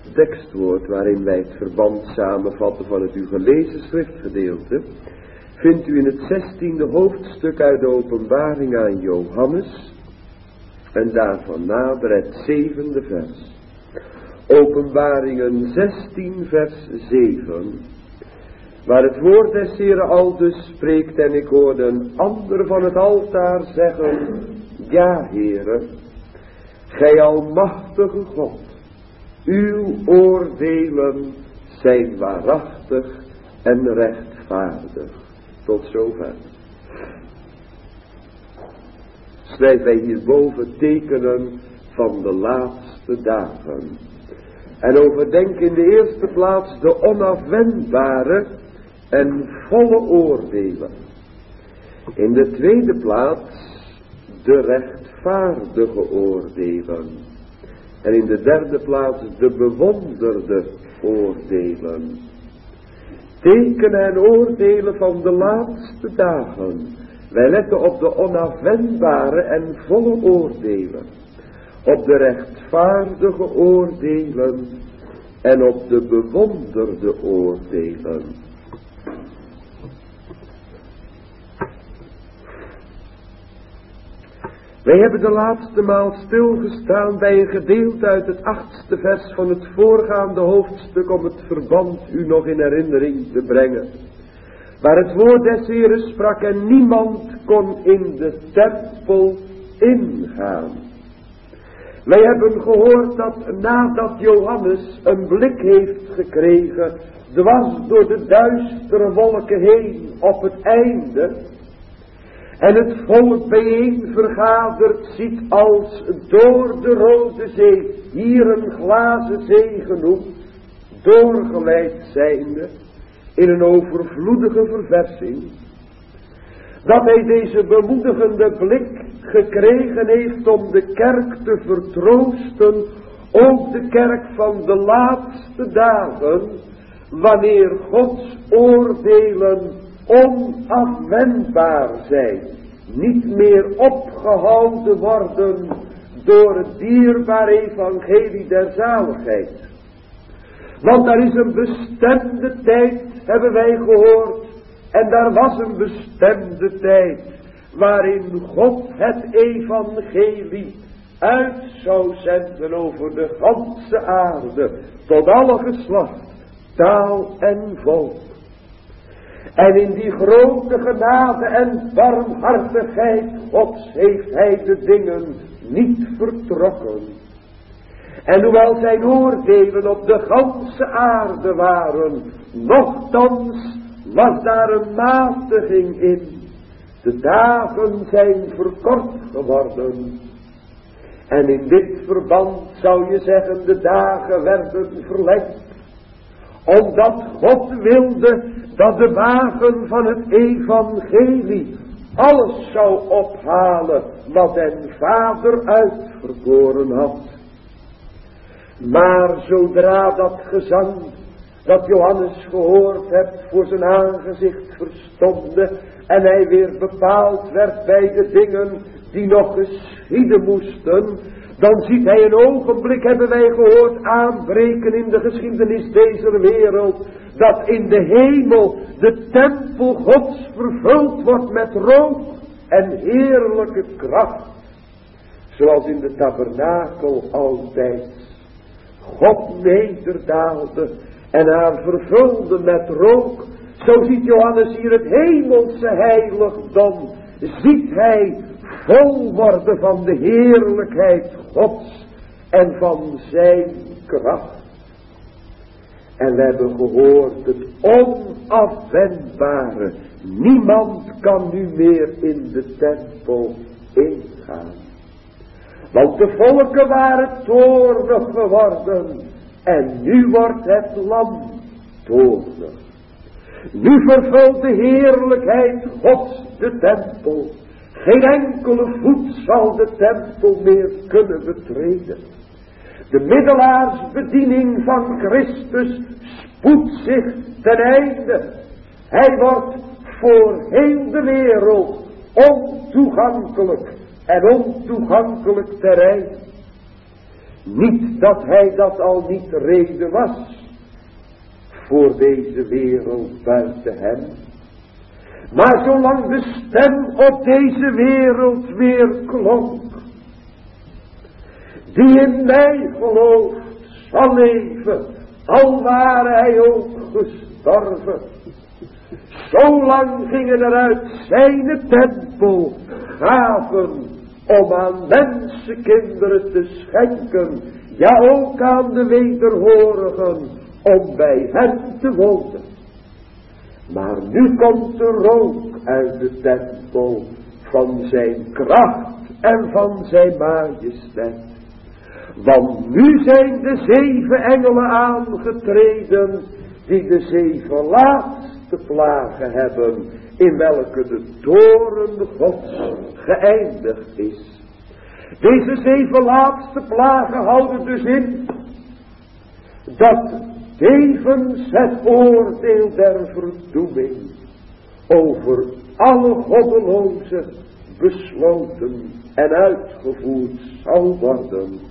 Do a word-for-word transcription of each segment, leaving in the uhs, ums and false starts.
tekstwoord waarin wij het verband samenvatten van het u gelezen schriftgedeelte, vindt u in het zestiende hoofdstuk uit de Openbaring aan Johannes en daarvan nader het zevende vers. Openbaringen zestien vers zeven, waar het woord des Heeren aldus spreekt en ik hoorde een ander van het altaar zeggen, ja Heere, gij almachtige God, uw oordelen zijn waarachtig en rechtvaardig. Tot zover. Schrijven wij hierboven tekenen van de laatste dagen. En overdenk in de eerste plaats de onafwendbare en volle oordelen. In de tweede plaats de rechtvaardige oordelen. En in de derde plaats de bewonderde oordelen. Tekenen en oordelen van de laatste dagen. Wij letten op de onafwendbare en volle oordelen. Op de rechtvaardige oordelen en op de bewonderde oordelen. Wij hebben de laatste maal stilgestaan bij een gedeelte uit het achtste vers van het voorgaande hoofdstuk om het verband u nog in herinnering te brengen. Waar het woord des Heeren sprak en niemand kon in de tempel ingaan. Wij hebben gehoord dat nadat Johannes een blik heeft gekregen, dwars door de duistere wolken heen op het einde, en het volk bijeen vergaderd ziet als door de Rode Zee, hier een glazen zee genoemd, doorgeleid zijnde in een overvloedige verversing, dat hij deze bemoedigende blik gekregen heeft om de kerk te vertroosten, ook de kerk van de laatste dagen, wanneer Gods oordelen onafwendbaar zijn, niet meer opgehouden worden door het dierbare evangelie der zaligheid. Want er is een bestemde tijd, hebben wij gehoord, en daar was een bestemde tijd waarin God het evangelie uit zou zenden over de ganse aarde, tot alle geslacht, taal en volk. En in die grote genade en barmhartigheid Gods heeft hij de dingen niet vertrokken. En hoewel zijn oordelen op de ganse aarde waren, nochtans was daar een matiging in. De dagen zijn verkort geworden. En in dit verband zou je zeggen, de dagen werden verlengd. Omdat God wilde dat de wagen van het evangelie alles zou ophalen wat den Vader uitverkoren had. Maar zodra dat gezang dat Johannes gehoord hebt voor zijn aangezicht verstomde en hij weer bepaald werd bij de dingen die nog geschieden moesten, dan ziet hij een ogenblik, hebben wij gehoord, aanbreken in de geschiedenis deze wereld, dat in de hemel de tempel Gods vervuld wordt met rook en heerlijke kracht. Zoals in de tabernakel altijd God nederdaalde en haar vervulde met rook. Zo ziet Johannes hier het hemelse heiligdom, ziet hij vol worden van de heerlijkheid Gods en van zijn kracht. En we hebben gehoord het onafwendbare. Niemand kan nu meer in de tempel ingaan. Want de volken waren toornig geworden. En nu wordt het lam toornig. Nu vervult de heerlijkheid Gods de tempel. Geen enkele voet zal de tempel meer kunnen betreden. De middelaarsbediening van Christus spoedt zich ten einde. Hij wordt voor heel de wereld ontoegankelijk en ontoegankelijk terrein. Niet dat hij dat al niet reden was voor deze wereld buiten hem. Maar zolang de stem op deze wereld weer klonk, die in mij gelooft zal leven, al ware hij ook gestorven. Zolang gingen er uit zijn tempel gaven om aan mensenkinderen te schenken, ja ook aan de wederhorigen om bij hen te wonen. Maar nu komt er rook uit de tempel van zijn kracht en van zijn majesteit. Want nu zijn de zeven engelen aangetreden die de zeven laatste plagen hebben, in welke de toorn Gods geëindigd is. Deze zeven laatste plagen houden dus in dat tevens het oordeel der verdoeming over alle goddelozen besloten en uitgevoerd zal worden.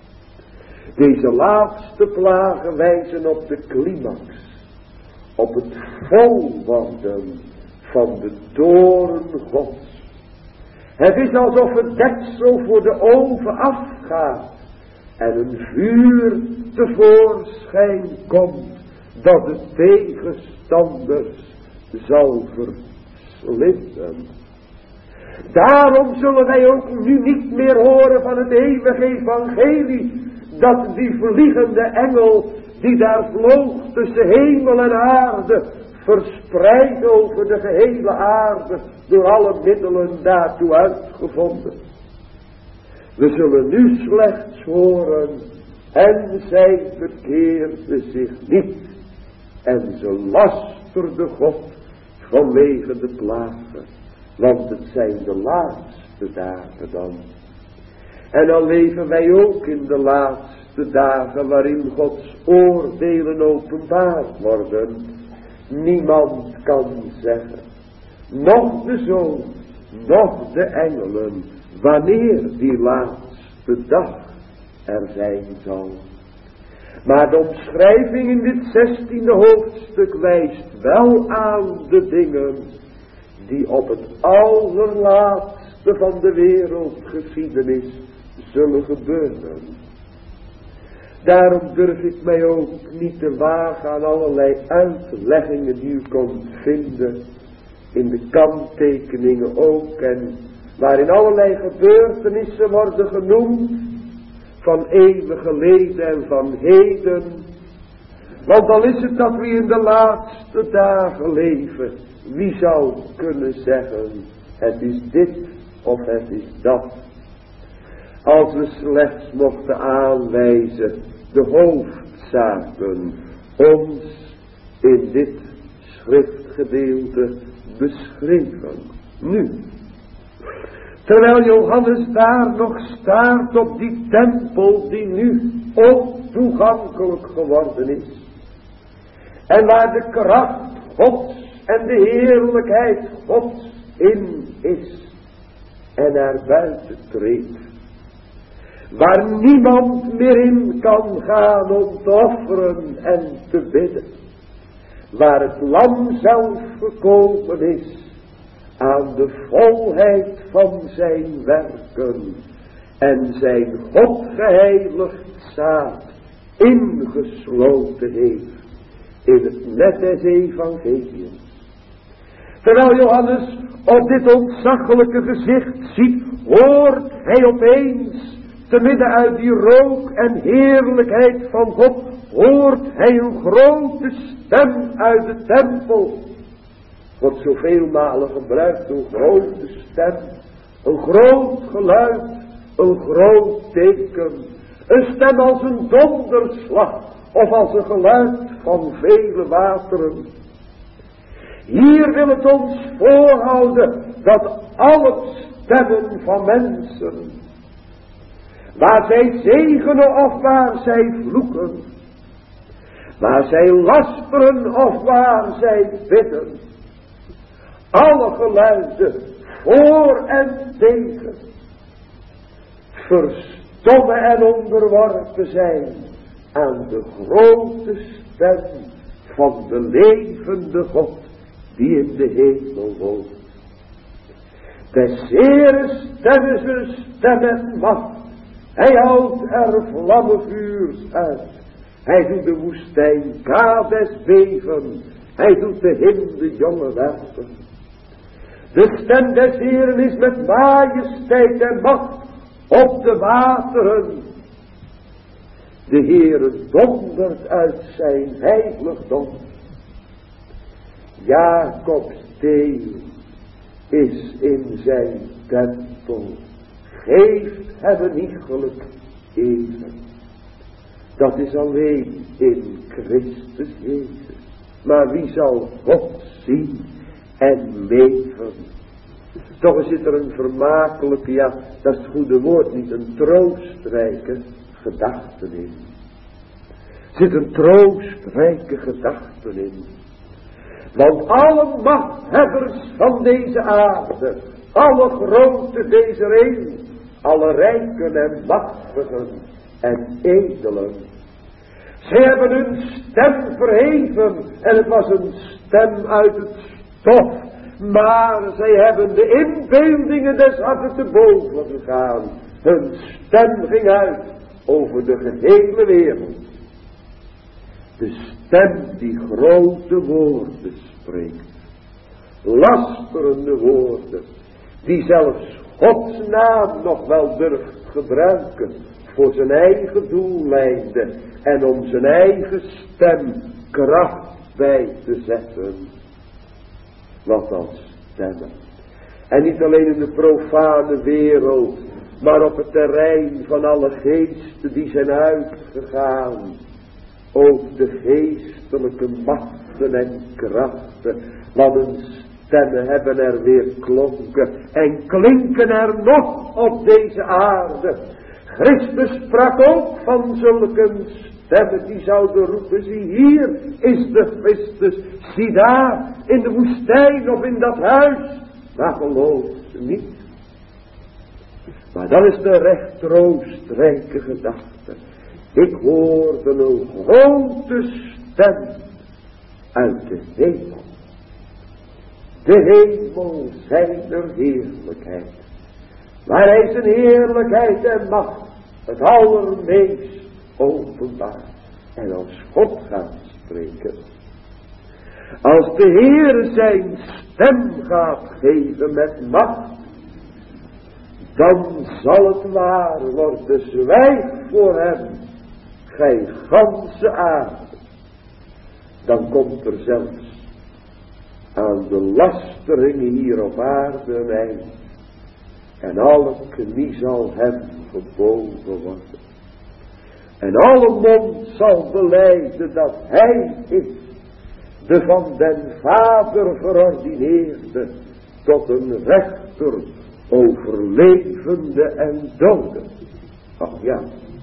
Deze laatste plagen wijzen op de climax, op het volworden van de toorn Gods. Het is alsof het deksel voor de oven afgaat en een vuur tevoorschijn komt dat de tegenstanders zal verslinden. Daarom zullen wij ook nu niet meer horen van het eeuwige evangelie, dat die vliegende engel die daar vloog tussen hemel en aarde, verspreid over de gehele aarde, door alle middelen daartoe uitgevonden. We zullen nu slechts horen, en zij verkeerde zich niet, en ze lasterde God vanwege de plagen, want het zijn de laatste dagen dan. En dan leven wij ook in de laatste dagen waarin Gods oordelen openbaar worden. Niemand kan zeggen, noch de Zoon, noch de engelen, wanneer die laatste dag er zijn zal. Maar de omschrijving in dit zestiende hoofdstuk wijst wel aan de dingen die op het allerlaatste van de wereldgeschiedenis zullen gebeuren. Daarom durf ik mij ook niet te wagen aan allerlei uitleggingen die u kunt vinden in de kanttekeningen ook, en waarin allerlei gebeurtenissen worden genoemd van eeuwen geleden en van heden. Want al is het dat we in de laatste dagen leven, wie zou kunnen zeggen, het is dit of het is dat. Als we slechts mochten aanwijzen de hoofdzaken ons in dit schriftgedeelte beschreven. Nu, terwijl Johannes daar nog staart op die tempel die nu ontoegankelijk geworden is, en waar de kracht Gods en de heerlijkheid Gods in is en naar buiten treedt, waar niemand meer in kan gaan om te offeren en te bidden, waar het lam zelf gekomen is aan de volheid van zijn werken en zijn God geheiligd zaad ingesloten heeft in het net des evangeliums. Terwijl Johannes op dit ontzaglijke gezicht ziet, hoort hij opeens, te midden uit die rook en heerlijkheid van God, hoort hij een grote stem uit de tempel. Wordt zoveel malen gebruikt, een grote stem, een groot geluid, een groot teken. Een stem als een donderslag of als een geluid van vele wateren. Hier wil het ons voorhouden dat alle stemmen van mensen, waar zij zegenen of waar zij vloeken, waar zij lasperen of waar zij bidden, alle geluiden voor en tegen domme en onderworpen zijn aan de grote stem van de levende God die in de hemel woont. Des Heeren stem is een stem met macht. Hij houdt er vlammenvuurs uit. Hij doet de woestijn Kades beven. Hij doet de hinde jonge werpen. De stem des Heeren is met majesteit en macht op de wateren. De Heere dondert uit zijn heiligdom. Jacobs deel is in zijn tempel. Geeft hem een iegelijk even. Dat is alleen in Christus Jezus. Maar wie zal God zien en leven? Toch zit er een vermakelijke, ja, dat is het goede woord niet, een troostrijke gedachte in. Er zit een troostrijke gedachte in. Want alle machthebbers van deze aarde, alle grote deze eeuw, alle rijken en machtigen en edelen, ze hebben hun stem verheven en het was een stem uit het stof, maar zij hebben de inbeeldingen des harten te boven gegaan. Hun stem ging uit over de gehele wereld. De stem die grote woorden spreekt, lasterende woorden, die zelfs Gods naam nog wel durft gebruiken voor zijn eigen doeleinden en om zijn eigen stem kracht bij te zetten. Wat als stemmen. En niet alleen in de profane wereld, maar op het terrein van alle geesten die zijn uitgegaan. Ook de geestelijke machten en krachten, wat een stemmen hebben er weer klonken en klinken er nog op deze aarde. Christus sprak ook van zulke stemmen die zouden roepen, zie hier is de Christus, zie daar in de woestijn of in dat huis, maar geloof ze niet. Maar dat is de recht troostrijke gedachte. Ik hoorde een grote stem uit de hemel. De hemel zijner heerlijkheid. Waar hij zijn heerlijkheid en macht het allermeest openbaar. En als God gaat spreken. Als de Heer zijn stem gaat geven met macht. Dan zal het waar worden. Zwijg voor hem. Gij ganse aarde. Dan komt er zelfs aan de lasteringen hier op aarde een eind. En alle knie zal hem gebogen worden. En alle mond zal belijden dat hij is de van den Vader verordineerde tot een rechter over levende en doden. Ach ja.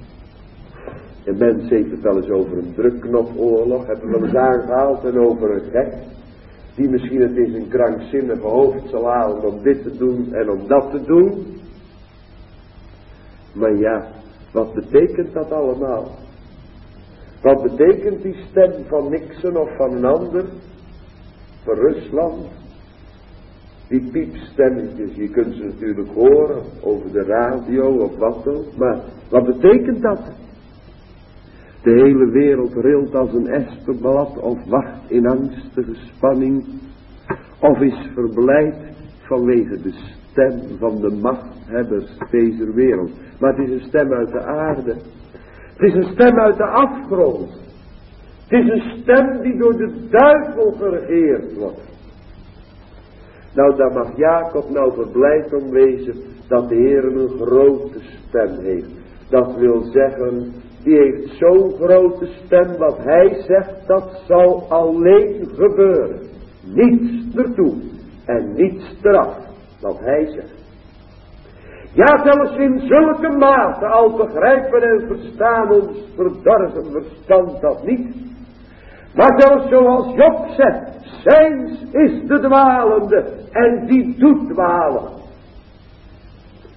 Een mens heeft het wel eens over een drukknopoorlog, hebben we wel eens aangehaald, en over een gek, die misschien het in zijn krankzinnige hoofd zal halen om dit te doen en om dat te doen. Maar ja, wat betekent dat allemaal? Wat betekent die stem van Nixon of van een ander? Van Rusland? Die piepstemmetjes, je kunt ze natuurlijk horen over de radio of wat dan. Maar wat betekent dat? De hele wereld rilt als een espenblad of wacht in angstige spanning. Of is verblijd vanwege de stem van de machthebbers deze wereld. Maar het is een stem uit de aarde. Het is een stem uit de afgrond. Het is een stem die door de duivel geregeerd wordt. Nou, daar mag Jacob nou verblijd om wezen dat de Heer een grote stem heeft. Dat wil zeggen, die heeft zo'n grote stem, wat hij zegt, dat zal alleen gebeuren. Niets ertoe en niets eraf, wat hij zegt. Ja, zelfs in zulke mate al begrijpen en verstaan ons verdorven verstand dat niet. Maar zelfs zoals Job zegt, zijns is de dwalende en die doet dwalen.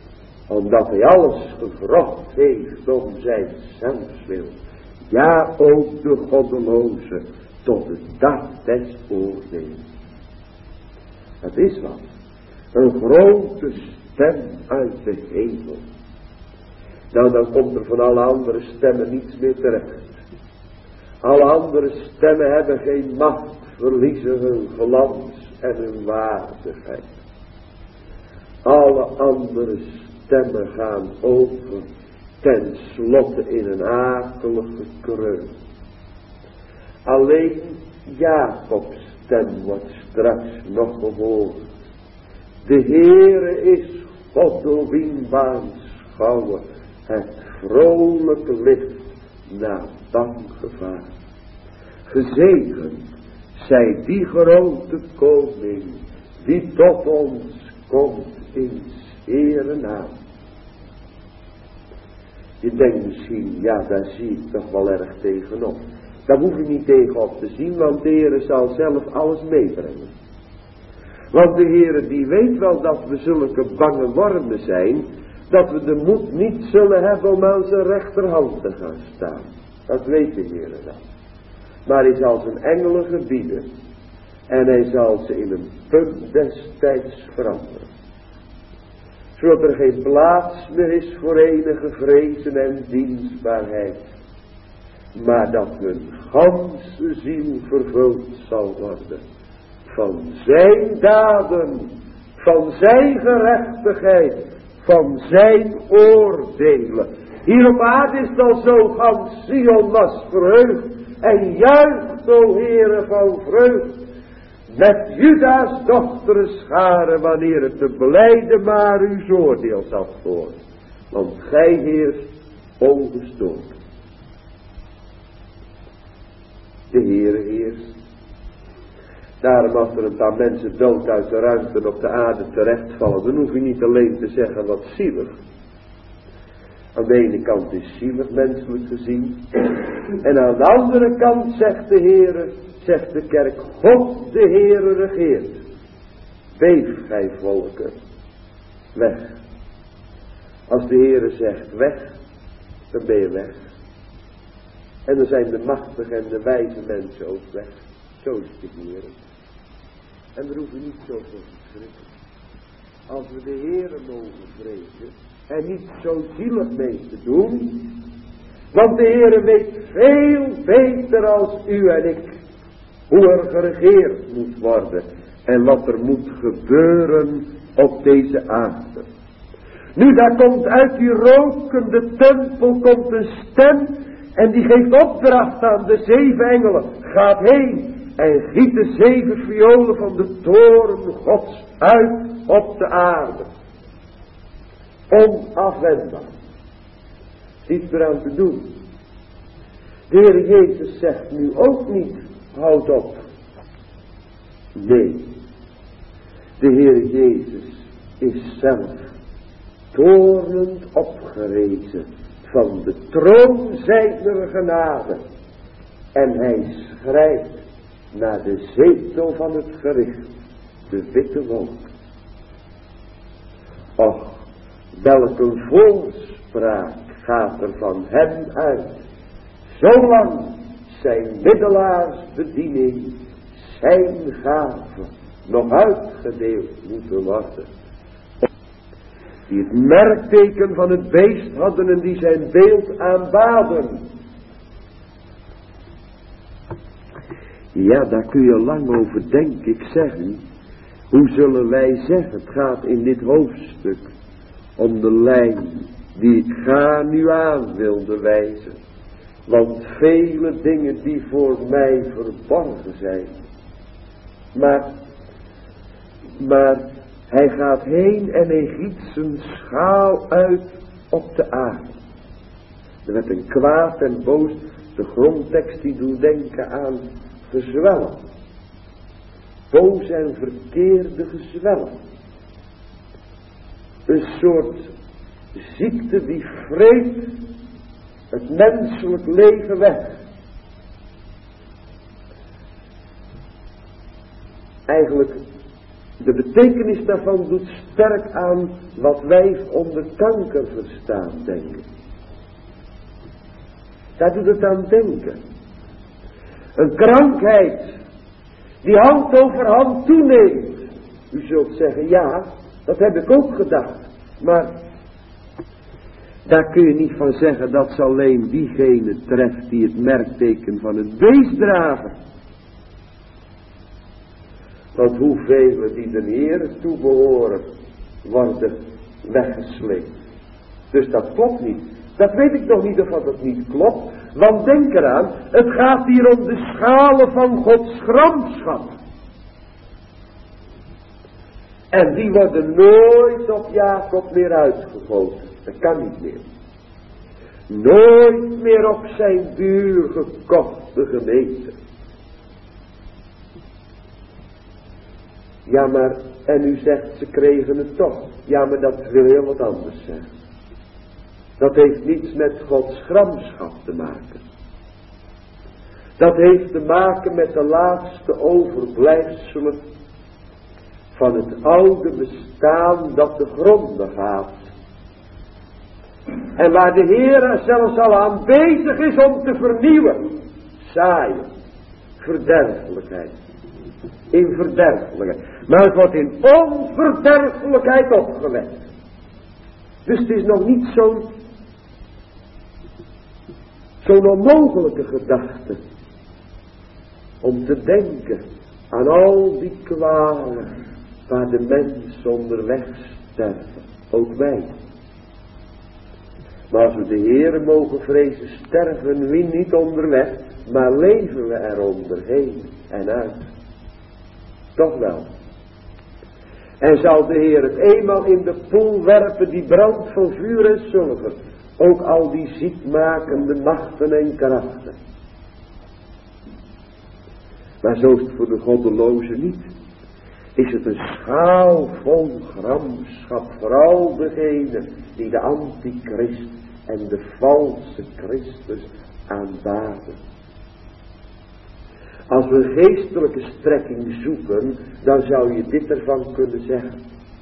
Omdat hij alles gevraagd heeft om zijn zelfs wil. Ja, ook de goddeloze tot de dag des oordeels. Het is wat. Een grote stem uit de hemel. Nou, dan komt er van alle andere stemmen niets meer terecht. Alle andere stemmen hebben geen macht, verliezen hun glans en hun waardigheid. Alle andere stemmen gaan over, ten slotte in een akelige kreun. Alleen Jacobs stem wordt straks nog gehoord. De Heere is God door wien schouwen het vrolijk licht na bang gevaar. Gezegend zij die grote koning die tot ons komt in Heere naam. Je denkt misschien, ja, daar zie ik toch wel erg tegenop. Daar hoef je niet tegenop te zien, want de Heere zal zelf alles meebrengen. Want de Heere die weet wel dat we zulke bange wormen zijn, dat we de moed niet zullen hebben om aan zijn rechterhand te gaan staan. Dat weet de Heere wel. Maar hij zal zijn engelen gebieden en hij zal ze in een punt destijds veranderen. Zodat er geen plaats meer is voor enige vrezen en dienstbaarheid. Maar dat hun ganse ziel vervuld zal worden van zijn daden, van zijn gerechtigheid, van zijn oordelen. Hier op aarde is het al zo, gans Sion was verheugd en juicht, o Heere, van vreugd. Met Juda's dochteren scharen, wanneer het te blijden maar uw oordeel zal worden. Want gij heerst ongestoord. De Heere heerst. Daarom als er een paar mensen dood uit de ruimte op de aarde terechtvallen, dan hoef je niet alleen te zeggen wat zielig. Aan de ene kant is zielig menselijk gezien. En aan de andere kant zegt de Heere, zegt de kerk, God de Heere regeert. Beef gij volken, weg. Als de Heere zegt weg, dan ben je weg. En dan zijn de machtige en de wijze mensen ook weg. Zo is de Heere. En daar hoeven we niet zo voor te schrikken. Als we de Heere mogen vrezen en niet zo zielig mee te doen. Want de Heere weet veel beter als u en ik hoe er geregeerd moet worden en wat er moet gebeuren op deze aarde. Nu, daar komt uit die rokende tempel komt een stem en die geeft opdracht aan de zeven engelen. Gaat heen en giet de zeven violen van de toren Gods uit op de aarde. Onafwendbaar. Iets eraan te doen. De Heer Jezus zegt nu ook niet, houd op. Nee. De Heer Jezus is zelf toornend opgerezen van de troon zijner genade. En hij schrijft naar de zetel van het gericht, de witte wolk. Och, welk een volspraak gaat er van hem uit, zolang zijn middelaarsbediening, zijn gave, nog uitgedeeld moeten worden. Die het merkteken van het beest hadden en die zijn beeld aanbaden. Ja, daar kun je lang over, denk ik, zeggen. Hoe zullen wij zeggen? Het gaat in dit hoofdstuk om de lijn die ik ga nu aan wilde wijzen. Want vele dingen die voor mij verborgen zijn. Maar, maar hij gaat heen en hij giet zijn schaal uit op de aarde. Er werd een kwaad en boos, de grondtekst die doet denken aan gezwellen. Boos en verkeerde gezwellen. Een soort ziekte die vreet het menselijk leven weg. Eigenlijk De betekenis daarvan doet sterk aan wat wij onder kanker verstaan, denk ik. Daar doet het aan denken. Een krankheid die hand over hand toeneemt. U zult zeggen, ja, dat heb ik ook gedacht. Maar daar kun je niet van zeggen dat ze alleen diegene treft die het merkteken van het beest dragen. Want hoeveel die de Heere toebehoren worden weggesleept. Dus dat klopt niet. Dat weet ik nog niet of dat het niet klopt. Want denk eraan, het gaat hier om de schalen van Gods gramschap. En die worden nooit op Jacob meer uitgegoten. Dat kan niet meer. Nooit meer op zijn duur gekochte gemeente. Ja, maar, en u zegt ze kregen het toch. Ja, maar dat wil heel wat anders zeggen. Dat heeft niets met Gods gramschap te maken. Dat heeft te maken met de laatste overblijfselen van het oude bestaan dat te gronden gaat. En waar de Heer zelfs al aan bezig is om te vernieuwen. Zaaien. Verderfelijkheid. In verderfelijkheid. Maar het wordt in onverderfelijkheid opgewekt. Dus het is nog niet zo'n zo'n onmogelijke gedachte. Om te denken aan al die kwalen waar de mens onderweg sterven. Ook wij. Maar als we de Heere mogen vrezen, sterven we niet onderweg, maar leven we er onderheen en uit. Toch wel. En zal de Heer het eenmaal in de poel werpen die brandt van vuur en zilver. Ook al die ziekmakende machten en krachten. Maar zo is het voor de goddelozen niet. Is het een schaal vol gramschap voor al degenen die de antichrist en de valse Christus aanbaden. Als we een geestelijke strekking zoeken, dan zou je dit ervan kunnen zeggen.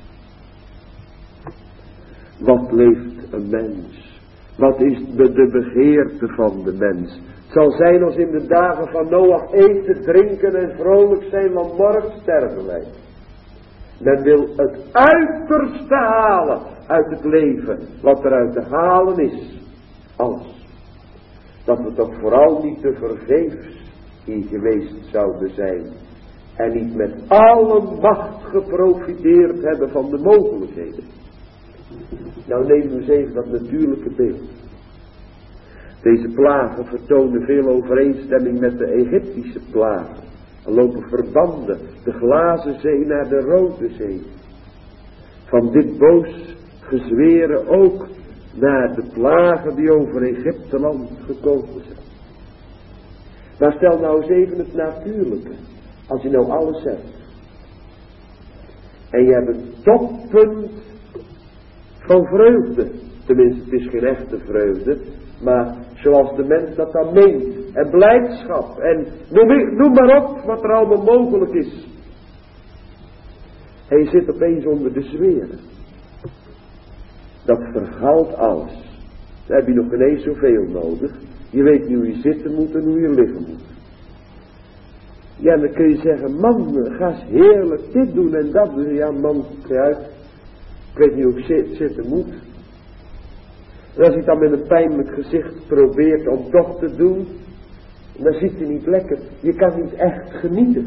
Wat leeft een mens? Wat is de, de begeerte van de mens? Het zal zijn als in de dagen van Noach eten, drinken en vrolijk zijn, want morgen sterven wij. Men wil het uiterste halen uit het leven, wat er uit te halen is. Alles. Dat we toch vooral niet te vergeefs hier geweest zouden zijn. En niet met alle macht geprofiteerd hebben van de mogelijkheden. Nou nemen we eens even dat natuurlijke beeld. Deze plagen vertonen veel overeenstemming met de Egyptische plagen. Er lopen verbanden, de glazen zee naar de rode zee. Van dit boos gezweren ook naar de plagen die over Egypteland gekomen zijn. Maar stel nou eens even het natuurlijke. Als je nou alles hebt. En je hebt een toppunt van vreugde. Tenminste, het is geen echte vreugde. Maar zoals de mens dat dan meent. En blijdschap. En noem, noem maar op wat er allemaal mogelijk is. En je zit opeens onder de zweren. Dat vergaalt alles. Daar heb je nog ineens zoveel nodig. Je weet niet hoe je zitten moet en hoe je liggen moet. Ja, dan kun je zeggen, man, ga eens heerlijk dit doen en dat doen. Ja, man, ga uit. Ik weet niet hoe ik zit, zitten moet. En als je het dan met een pijnlijk gezicht probeert om toch te doen, dan zit je niet lekker. Je kan niet echt genieten.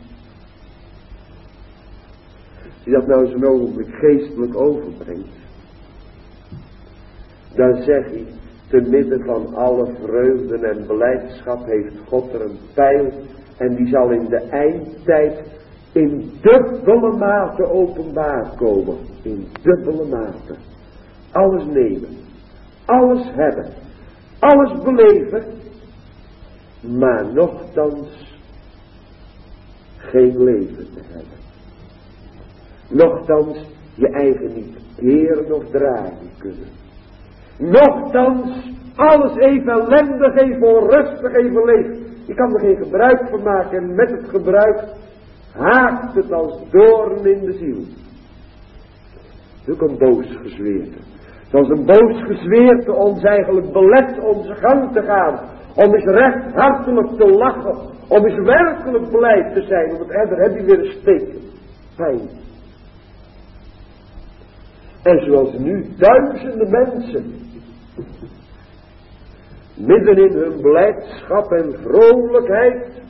Als je dat nou eens een ogenblik geestelijk overbrengt, dan zeg je, te midden van alle vreugden en blijdschap heeft God er een pijl en die zal in de eindtijd in dubbele mate openbaar komen. In dubbele mate. Alles nemen. Alles hebben. Alles beleven. Maar nochtans geen leven te hebben. Nochtans je eigen niet keren of draaien kunnen. Nochtans alles even ellendig, even onrustig, even leeg. Je kan er geen gebruik van maken en met het gebruik haakt het als doorn in de ziel. Dat is ook een boos gezweerte. Zoals een boos gezweerte ons eigenlijk belet onze gang te gaan. Om eens recht hartelijk te lachen. Om eens werkelijk blij te zijn. Want daar heb je weer een steken. Pijn. En zoals nu duizenden mensen. Midden in hun blijdschap en vrolijkheid.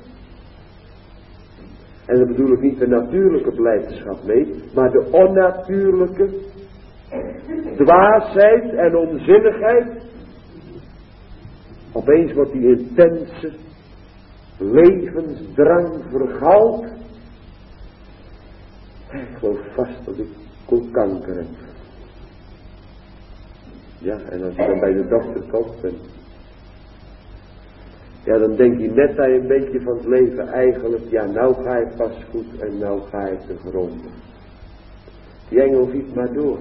En dan bedoel ik niet de natuurlijke blijdschap mee. Maar de onnatuurlijke. Dwaasheid en onzinnigheid. Opeens wordt die intense levensdrang vergald. Ik geloof vast dat ik koelkanker heb. Ja, en als je dan bij de dokter komt, en ja, dan denk je net dat je een beetje van het leven eigenlijk, ja, nou ga ik pas goed en nou ga ik te gronden. Die engel giet maar door.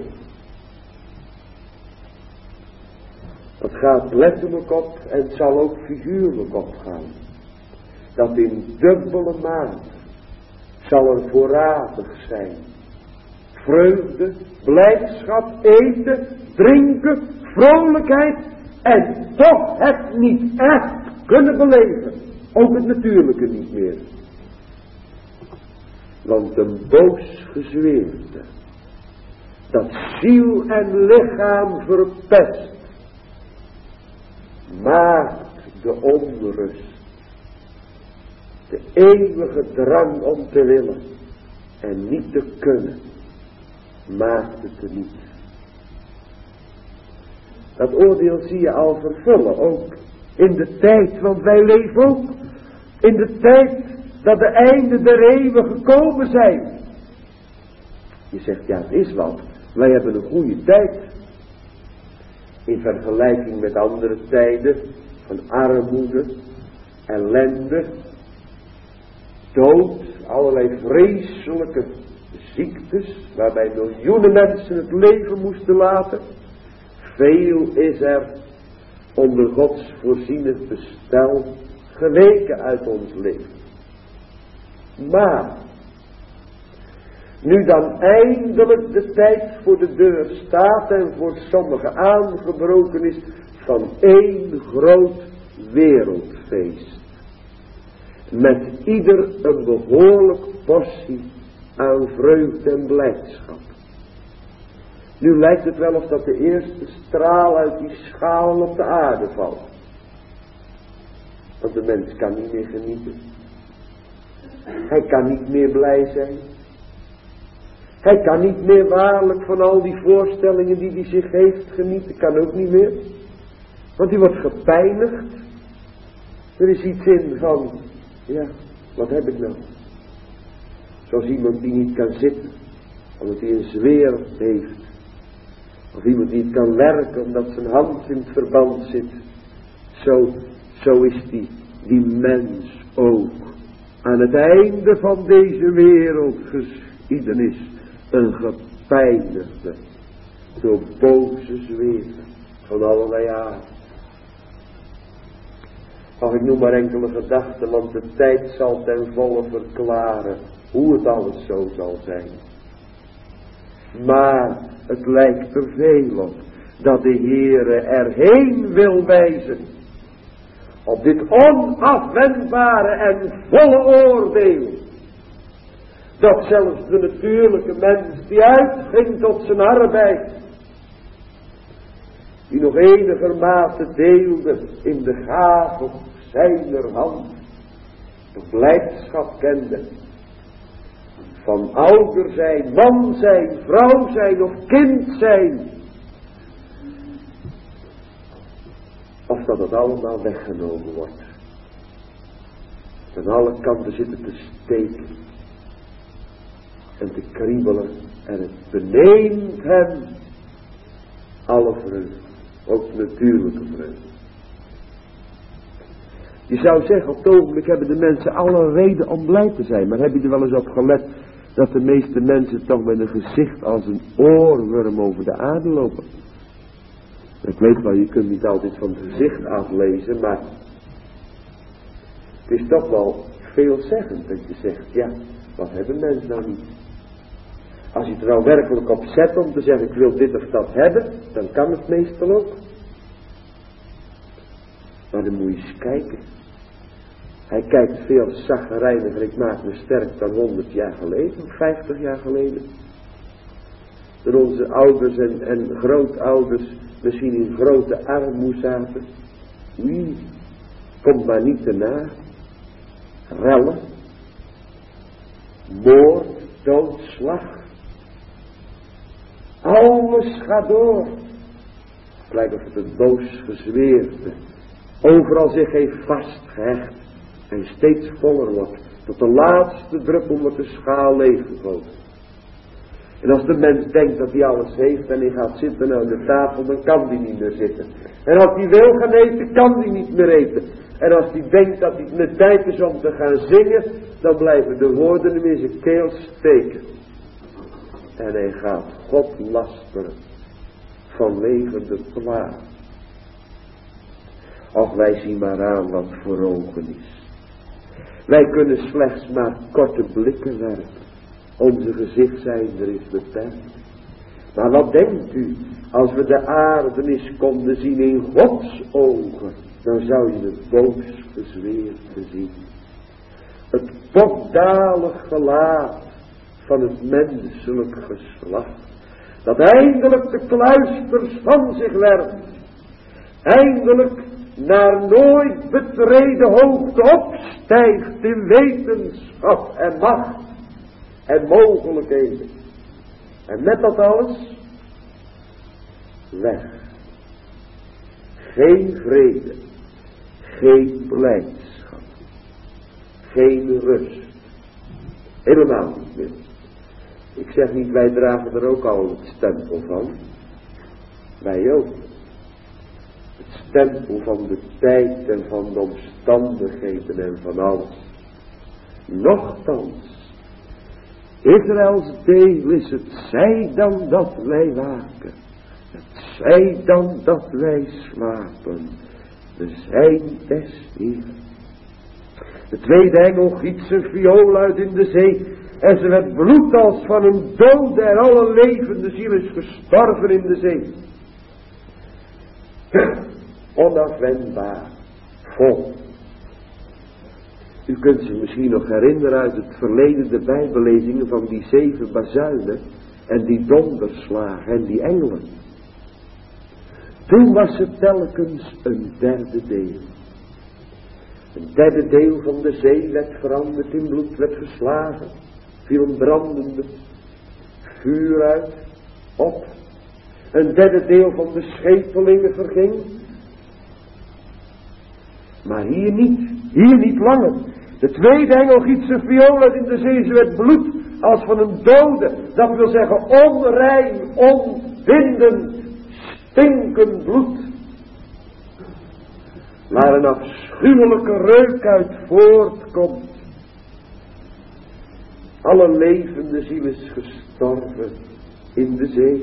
Het gaat letterlijk op en het zal ook figuurlijk opgaan. Dat in dubbele mate zal er voorradig zijn. Vreugde, blijdschap, eten, drinken, vrolijkheid en toch het niet echt kunnen beleven. Ook het natuurlijke niet meer. Want een boos gezweerte dat ziel en lichaam verpest, maakt de onrust, de eeuwige drang om te willen en niet te kunnen, maakt het er niet. Dat oordeel zie je al vervullen, ook in de tijd, want wij leven ook in de tijd dat de einde der eeuwen gekomen zijn. Je zegt, ja, het is wat, wij hebben een goede tijd. In vergelijking met andere tijden van armoede, ellende, dood, allerlei vreselijke ziektes, waarbij miljoenen mensen het leven moesten laten. Veel is er onder Gods voorzienig bestel geweken uit ons leven. Maar, nu dan eindelijk de tijd voor de deur staat en voor sommigen aangebroken is van één groot wereldfeest. Met ieder een behoorlijk portie aan vreugde en blijdschap. Nu lijkt het wel of dat de eerste straal uit die schaal op de aarde valt. Want de mens kan niet meer genieten. Hij kan niet meer blij zijn. Hij kan niet meer waarlijk van al die voorstellingen die hij zich heeft genieten. Kan ook niet meer. Want hij wordt gepijnigd. Er is iets in van, ja, wat heb ik nou? Zoals iemand die niet kan zitten, omdat hij een zweer heeft. Of iemand die niet kan werken, omdat zijn hand in het verband zit. Zo, zo is die, die mens ook. Aan het einde van deze wereldgeschiedenis een gepijnigde, door boze zweren van allerlei aard. Ach, ik noem maar enkele gedachten, want de tijd zal ten volle verklaren hoe het alles zo zal zijn. Maar het lijkt er veel op dat de Heere erheen wil wijzen. Op dit onafwendbare en volle oordeel. Dat zelfs de natuurlijke mens die uitging tot zijn arbeid, die nog enigermate deelde in de gave zijner hand, de blijdschap kende van ouder zijn, man zijn, vrouw zijn of kind zijn, of dat het allemaal weggenomen wordt. Aan alle kanten zitten te steken en te kriebelen en het beneemt hem alle vreugde, ook natuurlijke vreugde. Je zou zeggen, op het ogenblik hebben de mensen alle reden om blij te zijn, maar heb je er wel eens op gelet dat de meeste mensen toch met een gezicht als een oorworm over de aarde lopen? Ik weet wel, je kunt niet altijd van het gezicht aflezen, maar het is toch wel veelzeggend dat je zegt, ja, Wat hebben mensen nou niet? Als je het er nou werkelijk op zet om te zeggen, ik wil dit of dat hebben, dan kan het meestal ook. Maar dan moet je eens kijken. Hij kijkt veel chagrijniger, ik maak me sterk dan honderd jaar geleden, vijftig jaar geleden. Toen onze ouders en, en grootouders misschien in grote armoede zaten. Wie, komt maar niet erna. Rellen, moord, doodslag. Alles gaat door. Het lijkt of het een boos gezweerte overal zich heeft vastgehecht en steeds voller wordt, tot de laatste druppel met de schaal leeggegooid. En als de mens denkt dat hij alles heeft en hij gaat zitten aan de tafel, dan kan hij niet meer zitten. En als hij wil gaan eten, kan hij niet meer eten. En als hij denkt dat het met tijd is om te gaan zingen, dan blijven de woorden hem in zijn keel steken. En hij gaat God lasteren vanwege de plaag. Och, wij zien maar aan wat voor ogen is. Wij kunnen slechts maar korte blikken werpen. Onze gezichtszijnder is beperkt. Maar wat denkt u, als we de aarde eens konden zien in Gods ogen, dan zou je het boos gezweerte zien. Het pokdalig gelaat van het menselijk geslacht, dat eindelijk de kluisters van zich werpt, eindelijk naar nooit betreden hoogte opstijgt in wetenschap en macht en mogelijkheden. En met dat alles weg. Geen vrede, geen blijdschap, geen rust. Helemaal niet meer. Ik zeg niet, wij dragen er ook al het stempel van. Wij ook. Het stempel van de tijd en van de omstandigheden en van alles. Nochtans, Israëls deel is het zij dan dat wij waken. Het zij dan dat wij slapen. We zijn des Heeren. De tweede engel giet zijn viool uit in de zee. En ze werd bloed als van een dode en alle levende ziel is gestorven in de zee. Onafwendbaar. Vol. U kunt zich misschien nog herinneren uit het verleden de bijbellezingen van die zeven bazuinen en die donderslagen en die engelen. Toen was het telkens een derde deel. Een derde deel van de zee werd veranderd in bloed, werd geslagen, viel een brandende vuur uit, op. Een derde deel van de schepelingen verging. Maar hier niet, hier niet langer. De tweede engel giet zijn viool uit in de zee, ze werd bloed als van een dode. Dat wil zeggen onrein, onbindend, stinkend bloed. Waar een afschuwelijke reuk uit voortkomt. Alle levende ziel is gestorven in de zee.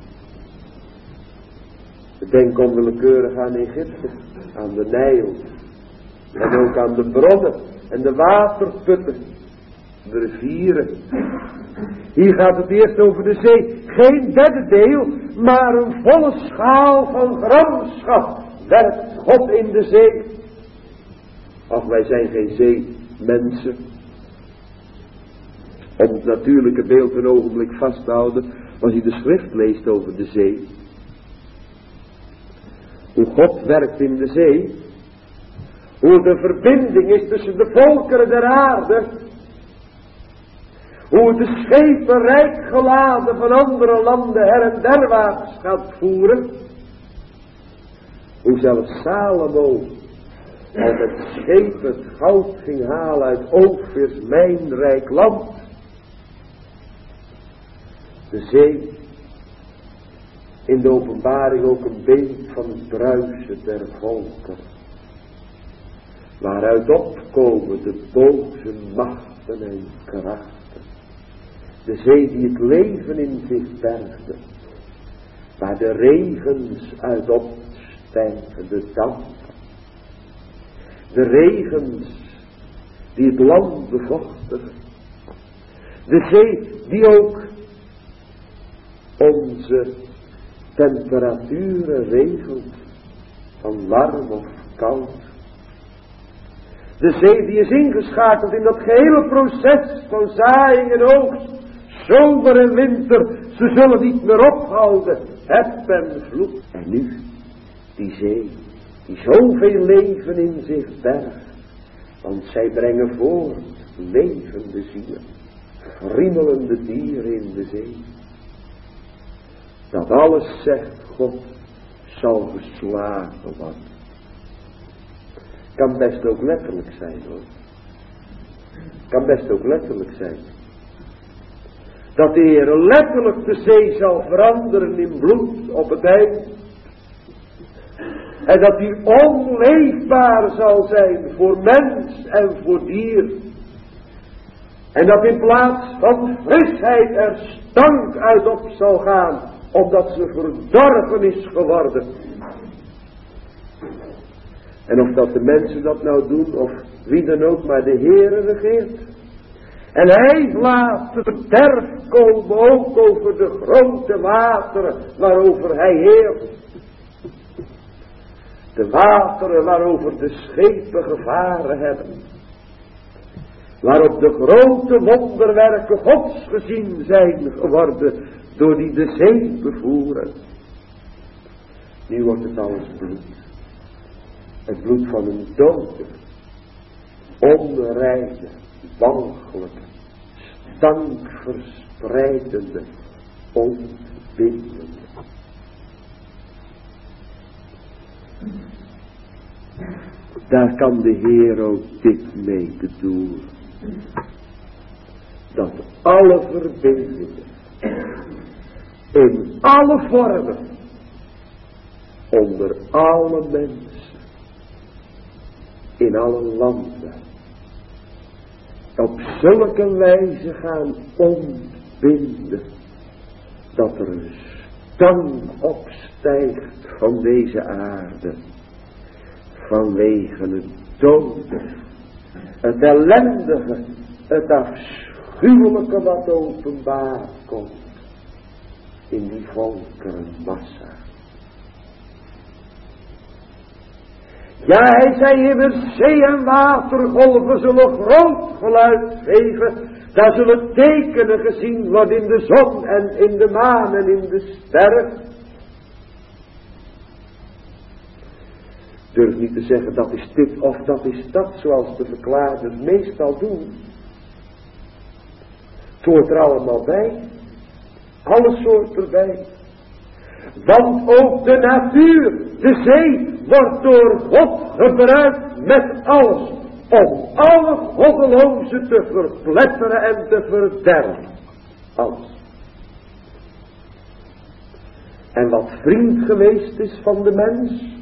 Denk onwillekeurig aan Egypte, aan de Nijl. En ook aan de bronnen en de waterputten, de rivieren. Hier gaat het eerst over de zee. Geen derde deel, maar een volle schaal van gramschap werpt God in de zee. Ach, wij zijn geen zeemensen. Om het natuurlijke beeld een ogenblik vast te houden, als je de schrift leest over de zee. Hoe God werkt in de zee. Hoe de verbinding is tussen de volkeren der aarde. Hoe de schepen rijk geladen van andere landen her en derwaarts gaat voeren. Hoe zelfs Salomo al met schepen het goud ging halen uit Ophir's mijnrijk land. De zee, in de openbaring ook een beeld van het bruisen der volken. Waaruit opkomen de boze machten en krachten. De zee die het leven in zich bergde. Waar de regens uit opstijgen, de dampen. De regens die het land bevochtigen. De zee die ook onze temperaturen regelt, van warm of koud. De zee die is ingeschakeld in dat gehele proces van zaaiing en oogst, zomer en winter. Ze zullen niet meer ophouden, heb en vloed. En nu, die zee, die zoveel leven in zich bergt, want zij brengen voort levende zielen, friemelende dieren in de zee. Dat alles, zegt God, zal geslagen worden. Kan best ook letterlijk zijn, hoor. Kan best ook letterlijk zijn. Dat de Heer letterlijk de zee zal veranderen in bloed op het eind. En dat die onleefbaar zal zijn voor mens en voor dier. En dat in plaats van frisheid er stank uit op zal gaan, omdat ze verdorven is geworden. En of dat de mensen dat nou doen, of wie dan ook, maar de Heere regeert. En hij laat het verderf komen ook over de grote wateren waarover hij heerst. De wateren waarover de schepen gevaren hebben. Waarop de grote wonderwerken Gods gezien zijn geworden door die de zee bevoeren. Nu wordt het alles bloed. Het bloed van een dode, onreine, walgelijke, stankverspreidende, ontbindende. Daar kan de Heer ook dit mee te doen. Dat alle verbindingen, in alle vormen, onder alle mensen, in alle landen, op zulke wijze gaan ontbinden, dat er een stank opstijgt van deze aarde, vanwege het dode, het ellendige, het afschuwelijke wat openbaar komt in die volkerenmassa. Ja, hij zei immers, zee en watergolven zullen groot geluid geven. Daar zullen tekenen gezien worden in de zon en in de maan en in de sterren. Durf niet te zeggen dat is dit of dat is dat, zoals de verklaarders meestal doen. Het hoort er allemaal bij. Alles hoort erbij. Want ook de natuur, de zee, wordt door God gebruikt met alles. Om alle goddelozen te verpletteren en te verderven. Alles. En wat vriend geweest is van de mens.